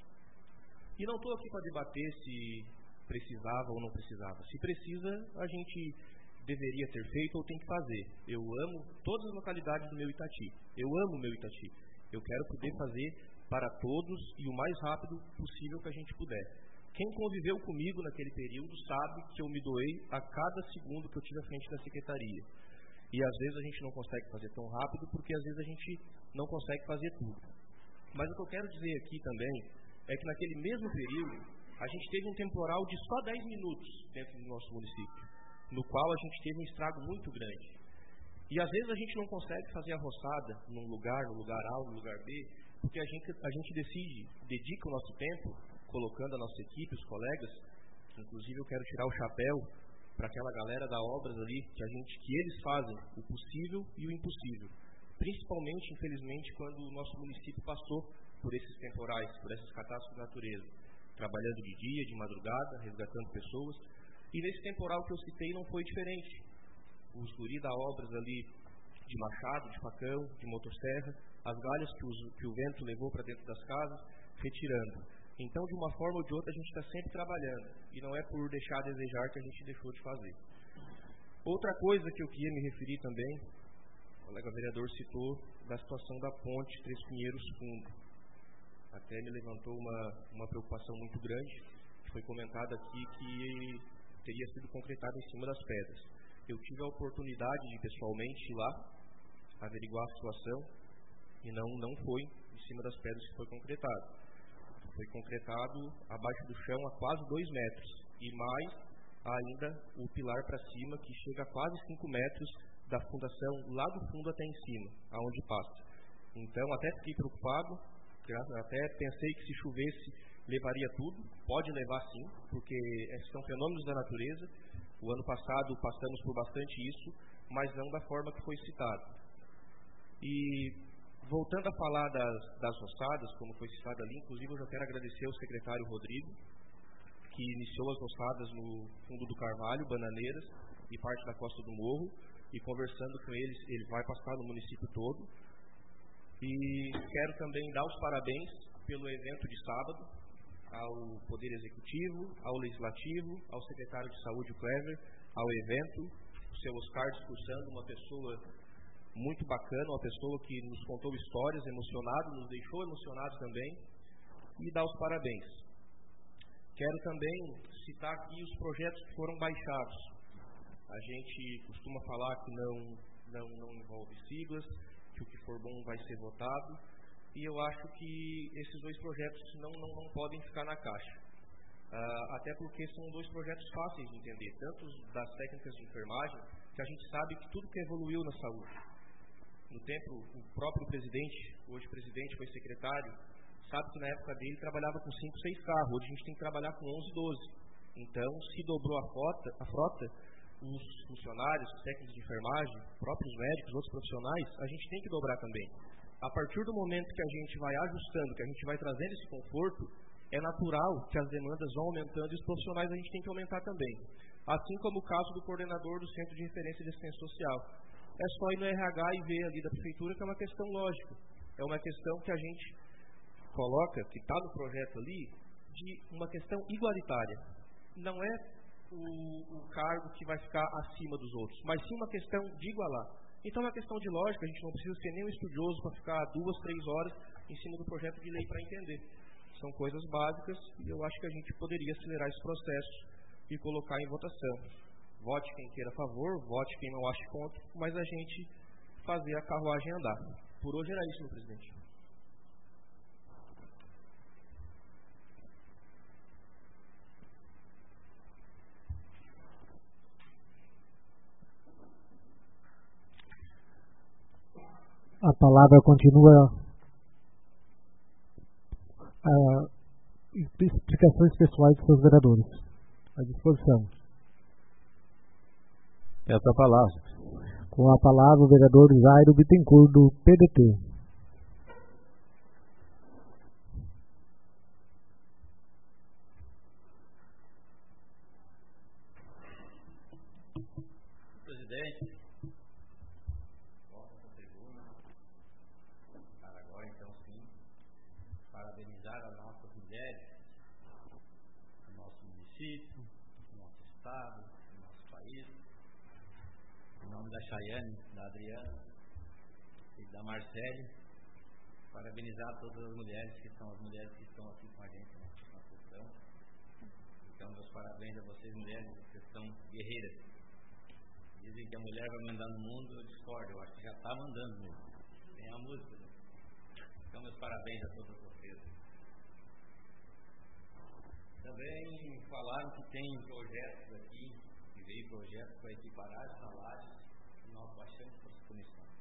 E não estou aqui para debater se precisava ou não precisava. Se precisa, a gente deveria ter feito ou tem que fazer. Eu amo todas as localidades do meu Itati. Eu amo o meu Itati. Eu quero poder fazer para todos e o mais rápido possível que a gente puder. Quem conviveu comigo naquele período sabe que eu me doei a cada segundo que eu tive à frente da secretaria. E às vezes a gente não consegue fazer tão rápido porque às vezes a gente não consegue fazer tudo. Mas o que eu quero dizer aqui também é que naquele mesmo período a gente teve um temporal de só dez minutos dentro do nosso município, no qual a gente teve um estrago muito grande. E às vezes a gente não consegue fazer a roçada num lugar, no lugar A ou no lugar B, porque a gente, a gente decide, dedica o nosso tempo, colocando a nossa equipe, os colegas, que inclusive eu quero tirar o chapéu para aquela galera da obras ali, que, a gente, que eles fazem o possível e o impossível. Principalmente, infelizmente, quando o nosso município passou por esses temporais, por essas catástrofes de natureza, trabalhando de dia, de madrugada, resgatando pessoas. E nesse temporal que eu citei não foi diferente. Os guri da obras ali, de machado, de facão, de motosserra, as galhas que, os, que o vento levou para dentro das casas, retirando. Então, de uma forma ou de outra, a gente está sempre trabalhando. E não é por deixar a desejar que a gente deixou de fazer. Outra coisa que eu queria me referir também, o colega vereador citou, da situação da ponte Três Pinheiros Fundo. Até me levantou uma, uma preocupação muito grande, que foi comentado aqui que teria sido concretado em cima das pedras. Eu tive a oportunidade de pessoalmente ir lá, averiguar a situação, e não, não foi em cima das pedras que foi concretado. Foi concretado abaixo do chão a quase dois metros, e mais ainda o pilar para cima, que chega a quase cinco metros da fundação, lá do fundo até em cima, aonde passa. Então, até fiquei preocupado, até pensei que se chovesse levaria tudo, pode levar sim, porque são fenômenos da natureza. O ano passado passamos por bastante isso, mas não da forma que foi citado. E voltando a falar das, das roçadas, como foi citado ali, inclusive eu já quero agradecer ao secretário Rodrigo, que iniciou as roçadas no fundo do Carvalho, Bananeiras e parte da Costa do Morro, e conversando com eles, ele vai passar no município todo. E quero também dar os parabéns pelo evento de sábado ao Poder Executivo, ao Legislativo, ao Secretário de Saúde, o Clever, ao evento, o seu Oscar discursando, uma pessoa muito bacana, uma pessoa que nos contou histórias, emocionado, nos deixou emocionados também, e dar os parabéns. Quero também citar aqui os projetos que foram baixados. A gente costuma falar que não, não, não envolve siglas, que o que for bom vai ser votado, e eu acho que esses dois projetos não, não, não podem ficar na caixa. Uh, até porque são dois projetos fáceis de entender, tanto das técnicas de enfermagem, que a gente sabe que tudo que evoluiu na saúde. No tempo, o próprio presidente, hoje presidente, foi secretário, sabe que na época dele trabalhava com cinco, seis carros, hoje a gente tem que trabalhar com onze, doze. Então, se dobrou a frota, a frota, os funcionários, os técnicos de enfermagem, próprios médicos, outros profissionais, a gente tem que dobrar também. A partir do momento que a gente vai ajustando, que a gente vai trazendo esse conforto, é natural que as demandas vão aumentando e os profissionais a gente tem que aumentar também. Assim como o caso do coordenador do Centro de Referência de Assistência Social. É só ir no R H e ver ali da Prefeitura que é uma questão lógica. É uma questão que a gente coloca, que está no projeto ali, de uma questão igualitária. Não é o, o cargo que vai ficar acima dos outros, mas sim uma questão de igualar. Então é uma questão de lógica, a gente não precisa ser nem um estudioso para ficar duas, três horas em cima do projeto de lei para entender. São coisas básicas e eu acho que a gente poderia acelerar esse processo e colocar em votação. Vote quem queira a favor, vote quem não ache contra, mas a gente fazer a carruagem andar. Por hoje era isso, meu presidente. A palavra continua a explicações pessoais dos seus vereadores. À disposição. Essa palavra. Com a palavra o vereador Jairo Bittencourt, do P D T. Presidente, volta para a tribuna, para agora então sim, parabenizar as nossas mulheres, do nosso município, do nosso estado, do nosso país, em nome da Chayane, da Adriana e da Marcele, parabenizar todas as mulheres que são as mulheres que estão aqui com a gente na sessão. Então, meus parabéns a vocês, mulheres, que são guerreiras. Dizem que a mulher vai mandar no mundo, eu discordo, eu acho que já está mandando mesmo. Tem a música. Né? Então, meus parabéns a todas vocês. Também falaram que tem projetos aqui, que veio projetos para equiparar os salários, e nós baixamos para as comissões.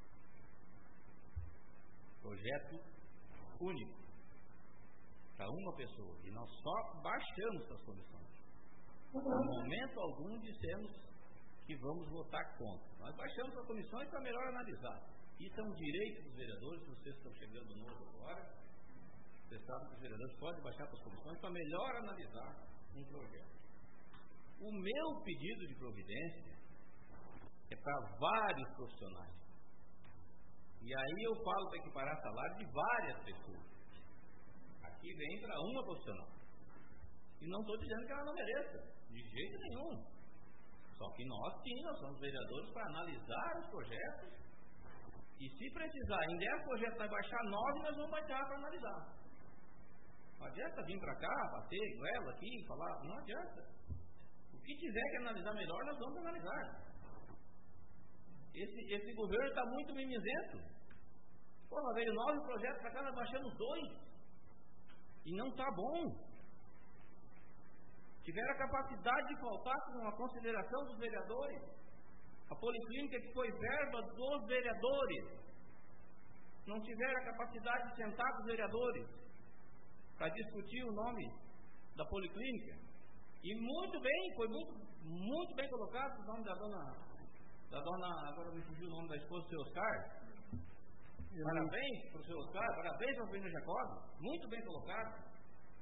Projeto único, para uma pessoa, e nós só baixamos para as comissões. Em momento algum dissemos que vamos votar contra. Nós baixamos as comissões para melhor analisar. Isso é um direito dos vereadores, vocês estão chegando novo agora, vocês sabem que os vereadores podem baixar para as comissões para melhor analisar um projeto. O meu pedido de providência é para vários profissionais. E aí eu falo para equiparar salário de várias pessoas. Aqui vem para uma profissional. E não estou dizendo que ela não mereça, de jeito nenhum. Só que nós sim, nós somos vereadores para analisar os projetos e se precisar, em dez projetos vai baixar nove, nós vamos baixar para analisar. Não adianta vir para cá, bater com ela aqui, falar, não adianta. O que tiver que analisar melhor, nós vamos analisar. Esse, esse governo está muito mimizento. Porra, veio nove projetos para cá, nós baixamos dois. E não está bom. Tiveram a capacidade de faltar com a consideração dos vereadores. A policlínica que foi verba dos vereadores. Não tiveram a capacidade de sentar com os vereadores para discutir o nome da policlínica. E muito bem, foi muito, muito bem colocado o nome da dona, da dona, agora me fugiu o nome da esposa do seu Oscar. Parabéns para o seu Oscar, parabéns para o Fernando Jacob, muito bem colocado.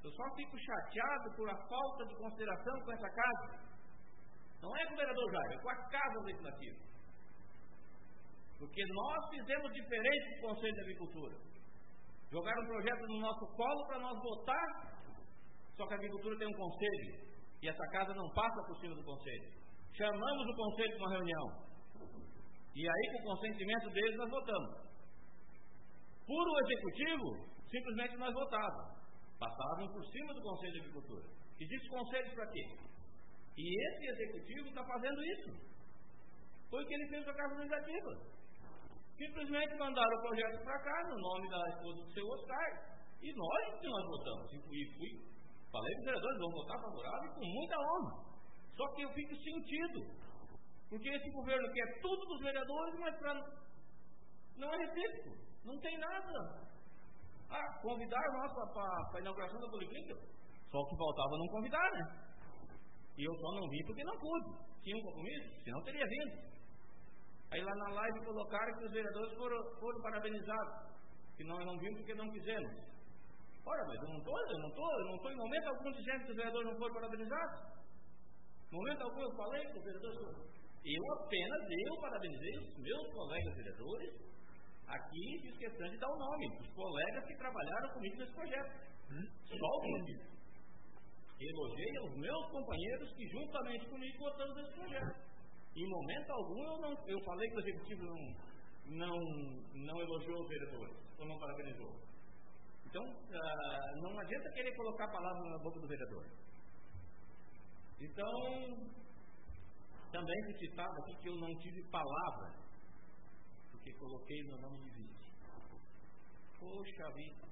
Eu só fico chateado por a falta de consideração com essa casa. Não é com o vereador Jair, é com a Casa Legislativa. Porque nós fizemos diferente do Conselho de Agricultura. Jogaram um projeto no nosso colo para nós votar, só que a Agricultura tem um conselho, e essa casa não passa por cima do conselho. Chamamos o conselho para uma reunião, e aí com o consentimento deles nós votamos. Por o Executivo, simplesmente nós votávamos. Passavam por cima do Conselho de Agricultura. Existem conselhos para quê? E esse Executivo está fazendo isso. Foi o que ele fez com a Casa Legislativa. Simplesmente mandaram o projeto para cá, no nome da esposa do seu Oscar, e nós que nós votamos. E fui, fui, falei para os vereadores, vão votar favorável com muita honra. Só que eu fico sentido, porque esse governo quer tudo dos vereadores, mas pra, não é recíproco, não tem nada. Ah, convidaram nós para a inauguração da Policlínica, só que faltava não convidar, né? E eu só não vim porque não pude, tinha um compromisso, senão teria vindo. Aí lá na live colocaram que os vereadores foram, foram parabenizados, que nós não vimos porque não quisemos. Ora, mas eu não estou, eu não estou, eu não estou em momento algum dizendo que os vereadores não foram parabenizados. Em momento algum eu falei que os vereadores foram. Eu apenas, eu parabenizei os meus colegas vereadores, aqui fiz questão de dar o nome, os colegas que trabalharam comigo nesse projeto. Só o motivo. Elogiei aos meus companheiros que juntamente comigo votamos esse projeto. Em momento algum eu, não, eu falei que o Executivo não, não, não elogiou os vereadores, ou não parabenizou. Então, uh, não adianta querer colocar a palavra na boca do vereador. Então, também foi citado aqui que eu não tive palavra, porque coloquei meu nome de vice. Poxa vida.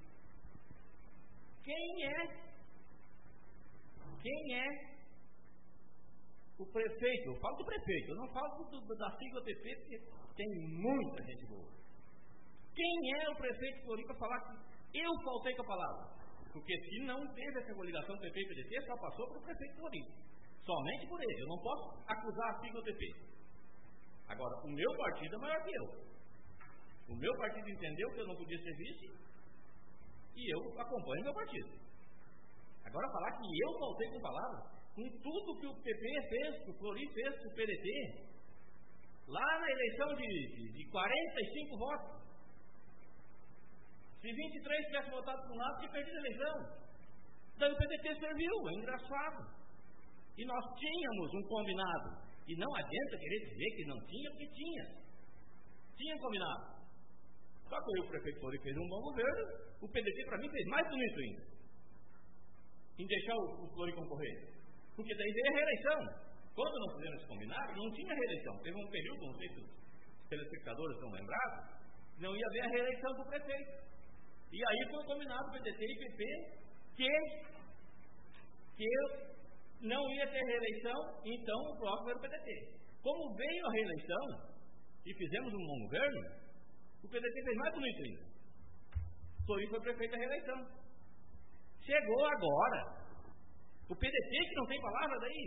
Quem é? Quem é o prefeito? Eu falo do prefeito, eu não falo do, do, da sigla P P, porque tem muita gente boa. Quem é o prefeito de Floripa para falar que eu faltei com a palavra? Porque se não teve essa coligação P P e P D T, só passou para o prefeito de Floripa. Somente por ele. Eu não posso acusar a sigla P P. Agora, o meu partido é maior que eu. O meu partido entendeu que eu não podia ser vice e eu acompanho o meu partido. Agora, falar que eu faltei com a palavra, com tudo que o P P fez, que o Flori fez com o P D T, lá na eleição de, de, de quarenta e cinco votos, se vinte e três tivessem votado por um lado, tinha perdido a eleição. Daí o P D T serviu, é engraçado. E nós tínhamos um combinado. E não adianta querer dizer que não tinha, porque tinha. Tinha combinado. Só que o prefeito Flori fez um bom governo, o P D T para mim fez mais bonito ainda, em deixar o, o Flori concorrer. Porque daí veio a reeleição. Quando nós fizemos esse combinado, não tinha reeleição. Teve um período, não sei se os telespectadores estão lembrados, não ia haver a reeleição do prefeito. E aí foi combinado P D T e P P que, que não ia ter reeleição, então o próximo era o P D T. Como veio a reeleição e fizemos um bom governo, o P D T fez mais bonito ainda. Flori foi prefeito da reeleição. Chegou agora o P D T que não tem palavra daí.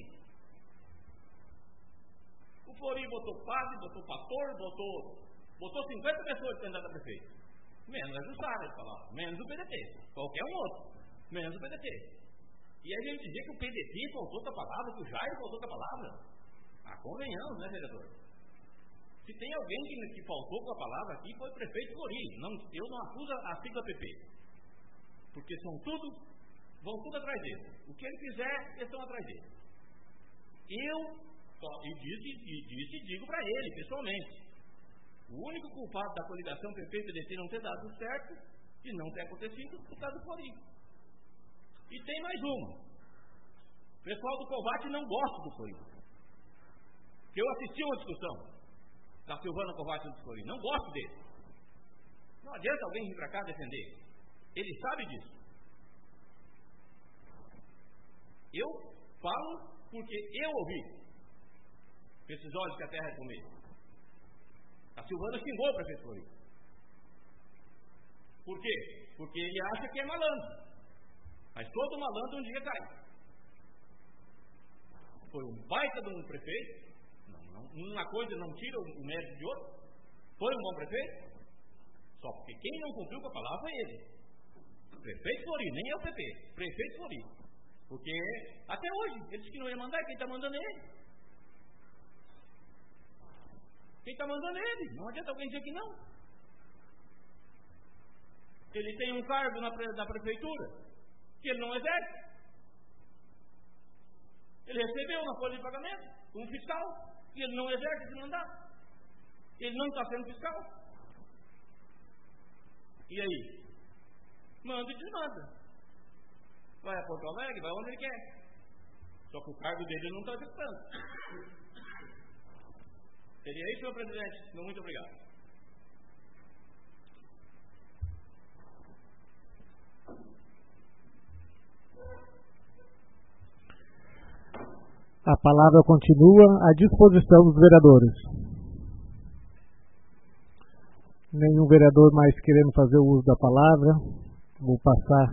O Flori botou padre, botou pastor, botou, botou cinquenta pessoas de candidato a prefeito. Menos a Jussara de palavra, menos o P D T, qualquer um outro, menos o P D T. E a gente dizer que o P D T faltou com a palavra, que o Jair faltou com a palavra. Ah, convenhamos, né, vereador? Se tem alguém que, que faltou com a palavra aqui, foi o prefeito Flori. Não, eu não acuso a sigla P P. Porque são tudo, vão tudo atrás dele. O que ele fizer, eles estão atrás dele. Eu, e disse, e disse e digo para ele, pessoalmente, o único culpado da coligação P P e P D T não ter dado certo, e não ter acontecido, é o caso do Flori. E tem mais uma. O pessoal do Covate não gosta do Flori. Que eu assisti uma discussão da Silvana Covate do Flori. Não gosto dele. Não adianta alguém vir para cá defender. Ele sabe disso. Eu falo porque eu ouvi. Esses olhos que a terra é comer. A Silvana xingou o prefeito Flori. Por quê? Porque ele acha que é malandro. Mas todo malandro um dia cai. Foi um baita de um prefeito. Não, não, uma coisa não tira o mérito de outra. Foi um bom prefeito. Só porque quem não cumpriu com a palavra é ele. Prefeito Florido, nem é o P P, prefeito Florido. Porque até hoje, ele disse que não ia mandar, quem está mandando é ele. Quem está mandando é ele, não adianta alguém dizer que não. Ele tem um cargo na, na prefeitura que ele não exerce. Ele recebeu na folha de pagamento um fiscal e ele não exerce esse mandato. Ele não está sendo fiscal. E aí? Manda e desmanda. Vai a Porto Alegre, vai onde ele quer. Só que o cargo dele ele não está executando. Seria isso, senhor presidente? Não, muito obrigado. A palavra continua à disposição dos vereadores. Nenhum vereador mais querendo fazer o uso da palavra. Vou passar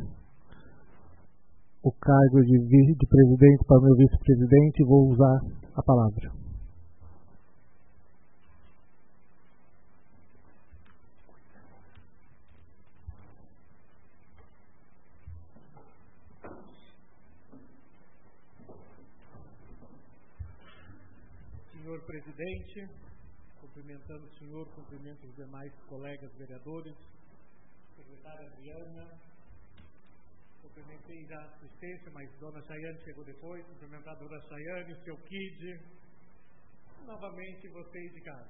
o cargo de, de presidente para o meu vice-presidente e vou usar a palavra. Senhor presidente, cumprimentando o senhor, cumprimento os demais colegas vereadores, secretária Adriana, cumprimentei já a assistência, mas dona Chayane chegou depois, cumprimentar a dona Chayane, o seu Kid, novamente vocês de casa.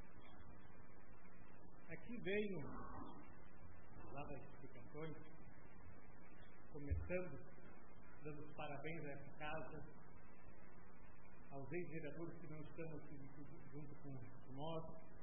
Aqui venho, lá das explicações, começando, dando os parabéns a essa casa, aos ex-vereadores que não estão aqui junto com nós,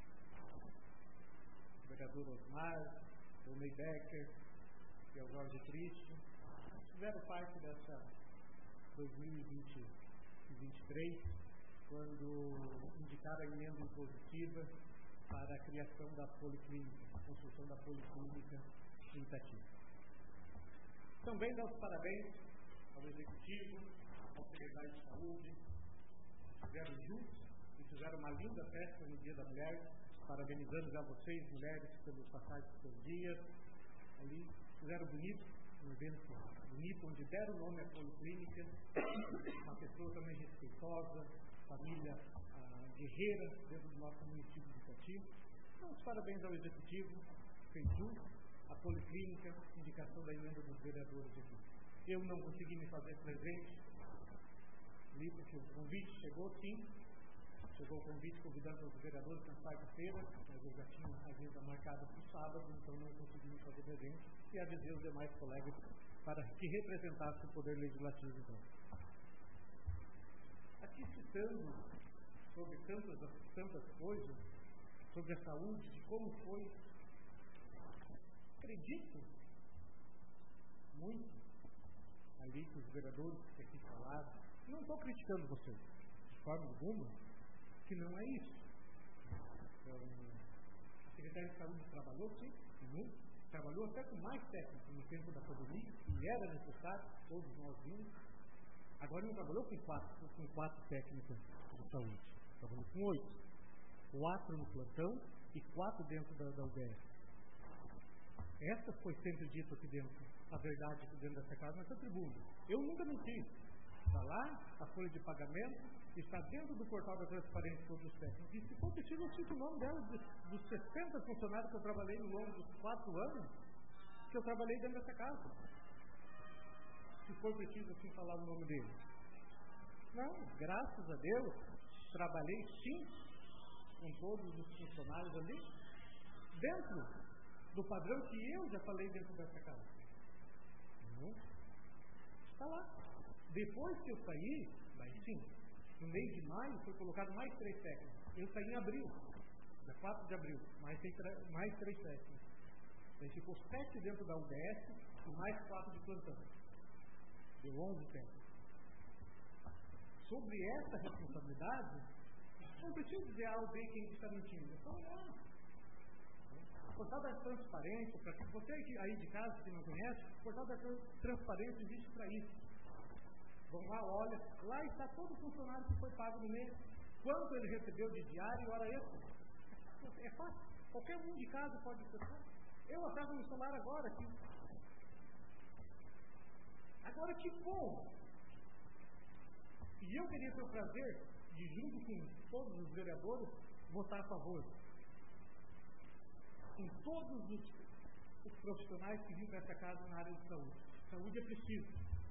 o vereador Osmar, o Ney Becker e o Jorge Triste, fizeram parte dessa dois mil e vinte e vinte e três, quando indicaram a emenda impositiva para a criação da policlínica, a construção da policlínica em Itati. Também dá os parabéns ao Executivo, ao Secretário de Saúde, fizeram juntos e fizeram uma linda festa no Dia da Mulher, parabenizando já vocês, mulheres, pelos passados dos seus dias. Ali fizeram bonito, um evento bonito, onde deram o nome à policlínica, uma pessoa também respeitosa, família ah, guerreira dentro do nosso município de Itati. Então, os parabéns ao Executivo, fez junto a policlínica, indicação da emenda dos vereadores aqui. Eu não consegui me fazer presente, ali porque o convite chegou, sim, chegou o convite convidando os vereadores na quarta-feira, mas eu já tinha a agenda marcada para o sábado, então não consegui me fazer presente, e avisei os demais colegas para que representassem o Poder Legislativo. Então, aqui citando sobre tantas, tantas coisas, sobre a saúde, de como foi, acredito muito ali que os vereadores que aqui falaram. Não estou criticando vocês, de forma alguma, que não é isso. Então, a Secretaria de Saúde trabalhou, sim, muito, trabalhou até com mais técnicos no tempo da pandemia, e era necessário, todos nós vimos. Agora não trabalhou com quatro, com quatro técnicas de saúde, trabalhou com oito. Quatro no plantão e quatro dentro da, da U B S. Essa foi sempre dito aqui dentro, a verdade aqui dentro dessa casa, nessa tribuna. Eu nunca menti. Está lá, a folha de pagamento, está dentro do portal da transparência todos os técnicos. E se for preciso, eu cito o nome dela, dos sessenta funcionários que eu trabalhei ao longo dos quatro anos, que eu trabalhei dentro dessa casa. Se for preciso, assim, falar o nome dele. Não, graças a Deus, trabalhei sim com todos os funcionários ali, dentro do padrão que eu já falei dentro dessa casa. Não? Está lá. Depois que eu saí, mas sim, no mês de maio foi colocado mais três técnicos. Eu saí em abril, dia quatro de abril, mais, mais três técnicos. A gente ficou sete dentro da U B S e mais quatro de plantão. Deu onze técnicos. Sobre essa responsabilidade, não preciso dizer A ou B quem está mentindo. É só olhar. O portal da transparência, para que você aí de casa que não conhece, o portal da transparência existe para isso. Vão lá, olha, lá está todo o funcionário que foi pago no mês, quanto ele recebeu de diário e hora extra. É fácil, qualquer um de casa pode acessar. Eu acabo no celular agora aqui. Agora, que bom! E eu queria ter o prazer de, junto com todos os vereadores, votar a favor. Com todos os, os profissionais que vêm para essa casa na área de saúde. Saúde é preciso.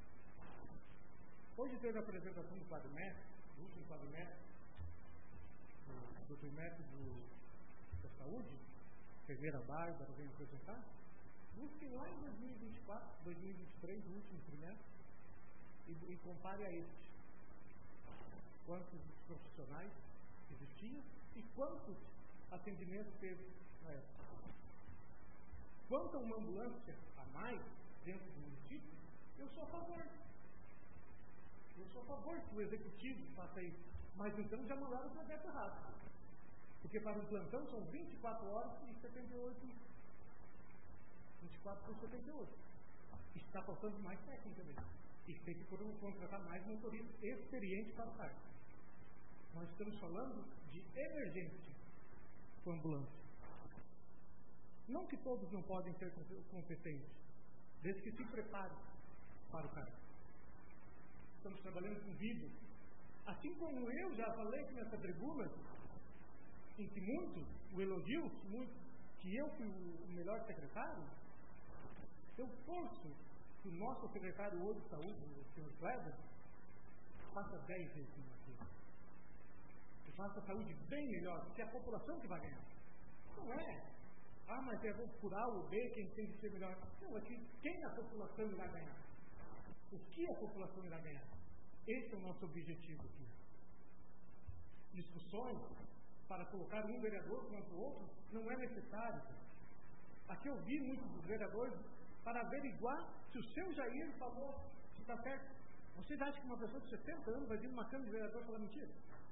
Hoje teve a apresentação do Padre Mestre, do último Padre Mestre, do doutor Método da Saúde, Ferreira Bárbara, veio apresentar. Busquem lá em dois mil e vinte e quatro, dois mil e vinte e três, o último trimestre, e, e compare a este. Quantos profissionais existiam e quantos atendimentos teve na época. Quanto a uma ambulância a mais dentro do município, eu sou a favor. Eu sou a favor que o executivo faça isso. Mas então já mandaram o projeto errado. Porque para um plantão são vinte e quatro horas e setenta e oito. vinte e quatro por setenta e oito. Está faltando mais técnica mesmo. E tem que contratar mais motoristas experientes para o cargo. Nós estamos falando de emergência com ambulância. Não que todos não podem ser competentes, desde que se preparem para o cargo. Estamos trabalhando com vida. Assim como eu já falei aqui nessa tribuna, em que muito, o elogio, muito, que eu fui o melhor secretário, eu forço que o nosso secretário hoje de saúde, o senhor Kleber, faça dez vezes aqui. Que faça a saúde bem melhor, porque é a população que vai ganhar. Não é, ah, mas é por A ou B quem tem que ser melhor. Não, é que quem a população irá ganhar? O que a população irá ganhar? Esse é o nosso objetivo aqui. Discussões para colocar um vereador contra o outro não é necessário. Aqui eu vi muitos dos vereadores para averiguar se o seu Jair falou se está certo. Vocês acham que uma pessoa de sessenta anos vai vir numa Câmara de Vereadores falar mentira?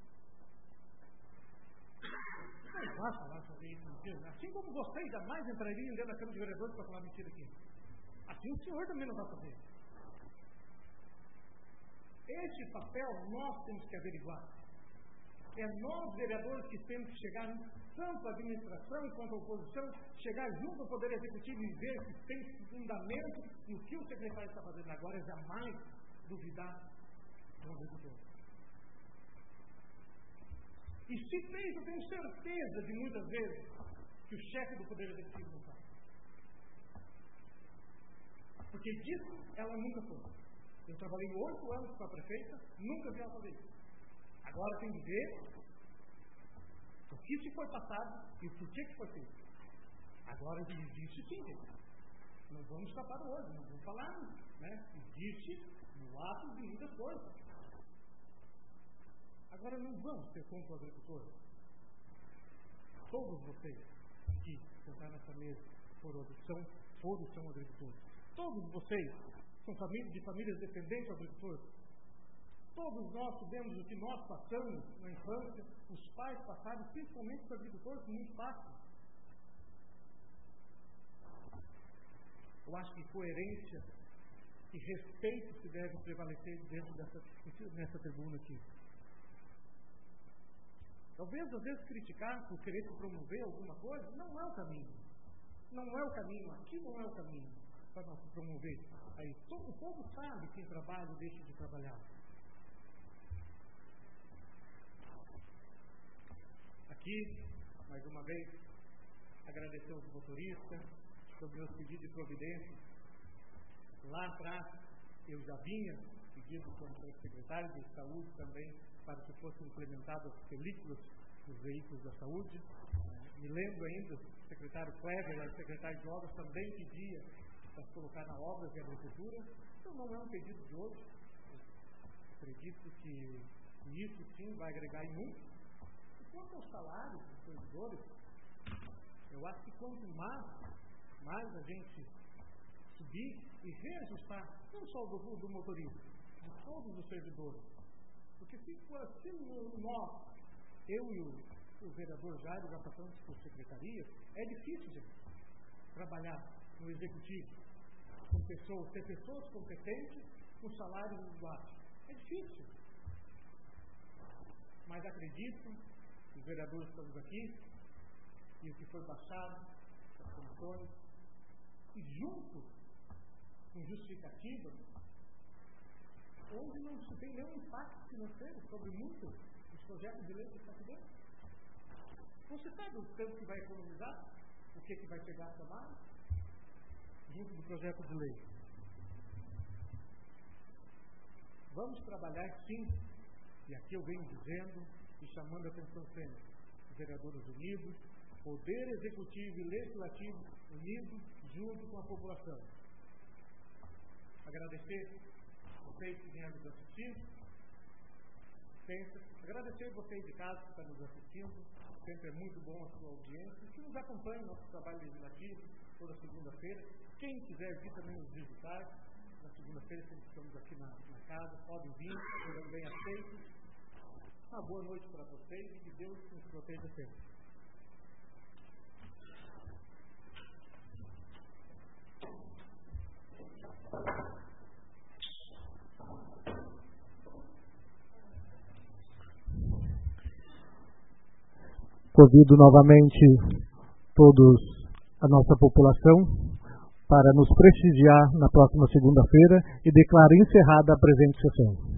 Não vai falar sobre isso mentira. Assim como vocês jamais entrariam dentro da Câmara de Vereadores para falar mentira aqui. Assim o senhor também não vai fazer. Este papel nós temos que averiguar. É nós, vereadores, que temos que chegar, tanto a administração quanto a oposição, chegar junto ao Poder Executivo e ver se tem fundamento no que o secretário está fazendo agora, é jamais duvidar do executor. E se fez, eu tenho certeza de muitas vezes que o chefe do Poder Executivo não faz. Porque disso ela nunca foi. Eu trabalhei oito anos com a prefeita, nunca vi ela fazer isso. Agora tem que ver o que se foi passado e o porquê que foi feito. Agora existe sim. Não vamos escapar do olho, não vamos falar, né? Existe no ato de muitas coisas. Agora não vamos ter contra o agricultor. Todos vocês que sentaram nessa mesa foram, são, foram são agricultores. Todos vocês são famílias, de famílias dependentes do agricultor. Todos nós sabemos o que nós passamos na infância, os pais passaram, principalmente os agricultores, com muito fácil. Eu acho que coerência e respeito se deve prevalecer dentro dessa nessa tribuna aqui. Talvez, às vezes, criticar por querer se promover alguma coisa, não é o caminho. Não é o caminho, aqui não é o caminho para nós se promover. Aí, todo o povo sabe quem trabalha e deixa de trabalhar. Aqui, mais uma vez, agradecer aos motoristas sobre meus pedidos de providência. Lá atrás, eu já vinha pedindo como secretário de saúde também para que fossem implementadas as películas dos veículos da saúde. Me lembro ainda, o secretário Kleber, o secretário de obras, também pedia para colocar na obra de agricultura. Então não é um pedido de hoje. Eu acredito que isso sim vai agregar em muito. E quanto ao salário dos servidores, eu acho que quanto mais, mais a gente subir e reajustar, não só do, do motorista, de todos os servidores. Porque se for assim, nós, eu e o, o vereador Jair, já passamos por secretaria, é difícil, gente, trabalhar no executivo com pessoas, ter pessoas competentes com salário baixo. É difícil. Mas acredito, os vereadores estamos aqui, e o que foi baixado, as comissões, e junto com justificativa, onde não se tem nenhum impacto financeiro sobre muitos dos projetos de lei que estão aqui dentro. Você sabe o tanto que vai economizar? O que, que vai chegar a tomar? Junto do projeto de lei. Vamos trabalhar sim, e aqui eu venho dizendo e chamando a atenção sempre, vereadores unidos, poder executivo e legislativo unidos junto com a população. Agradecer vocês que vieram nos assistir, sempre. Agradecer vocês de casa que estão nos assistindo, sempre é muito bom a sua audiência, que nos acompanha no nosso trabalho legislativo, toda segunda-feira. Quem quiser vir também nos visitar, na segunda-feira, que estamos aqui na, na casa, podem vir, serão bem aceitos. Uma boa noite para vocês e que Deus nos proteja sempre. Convido novamente todos, a nossa população, para nos prestigiar na próxima segunda-feira e declaro encerrada a presente sessão.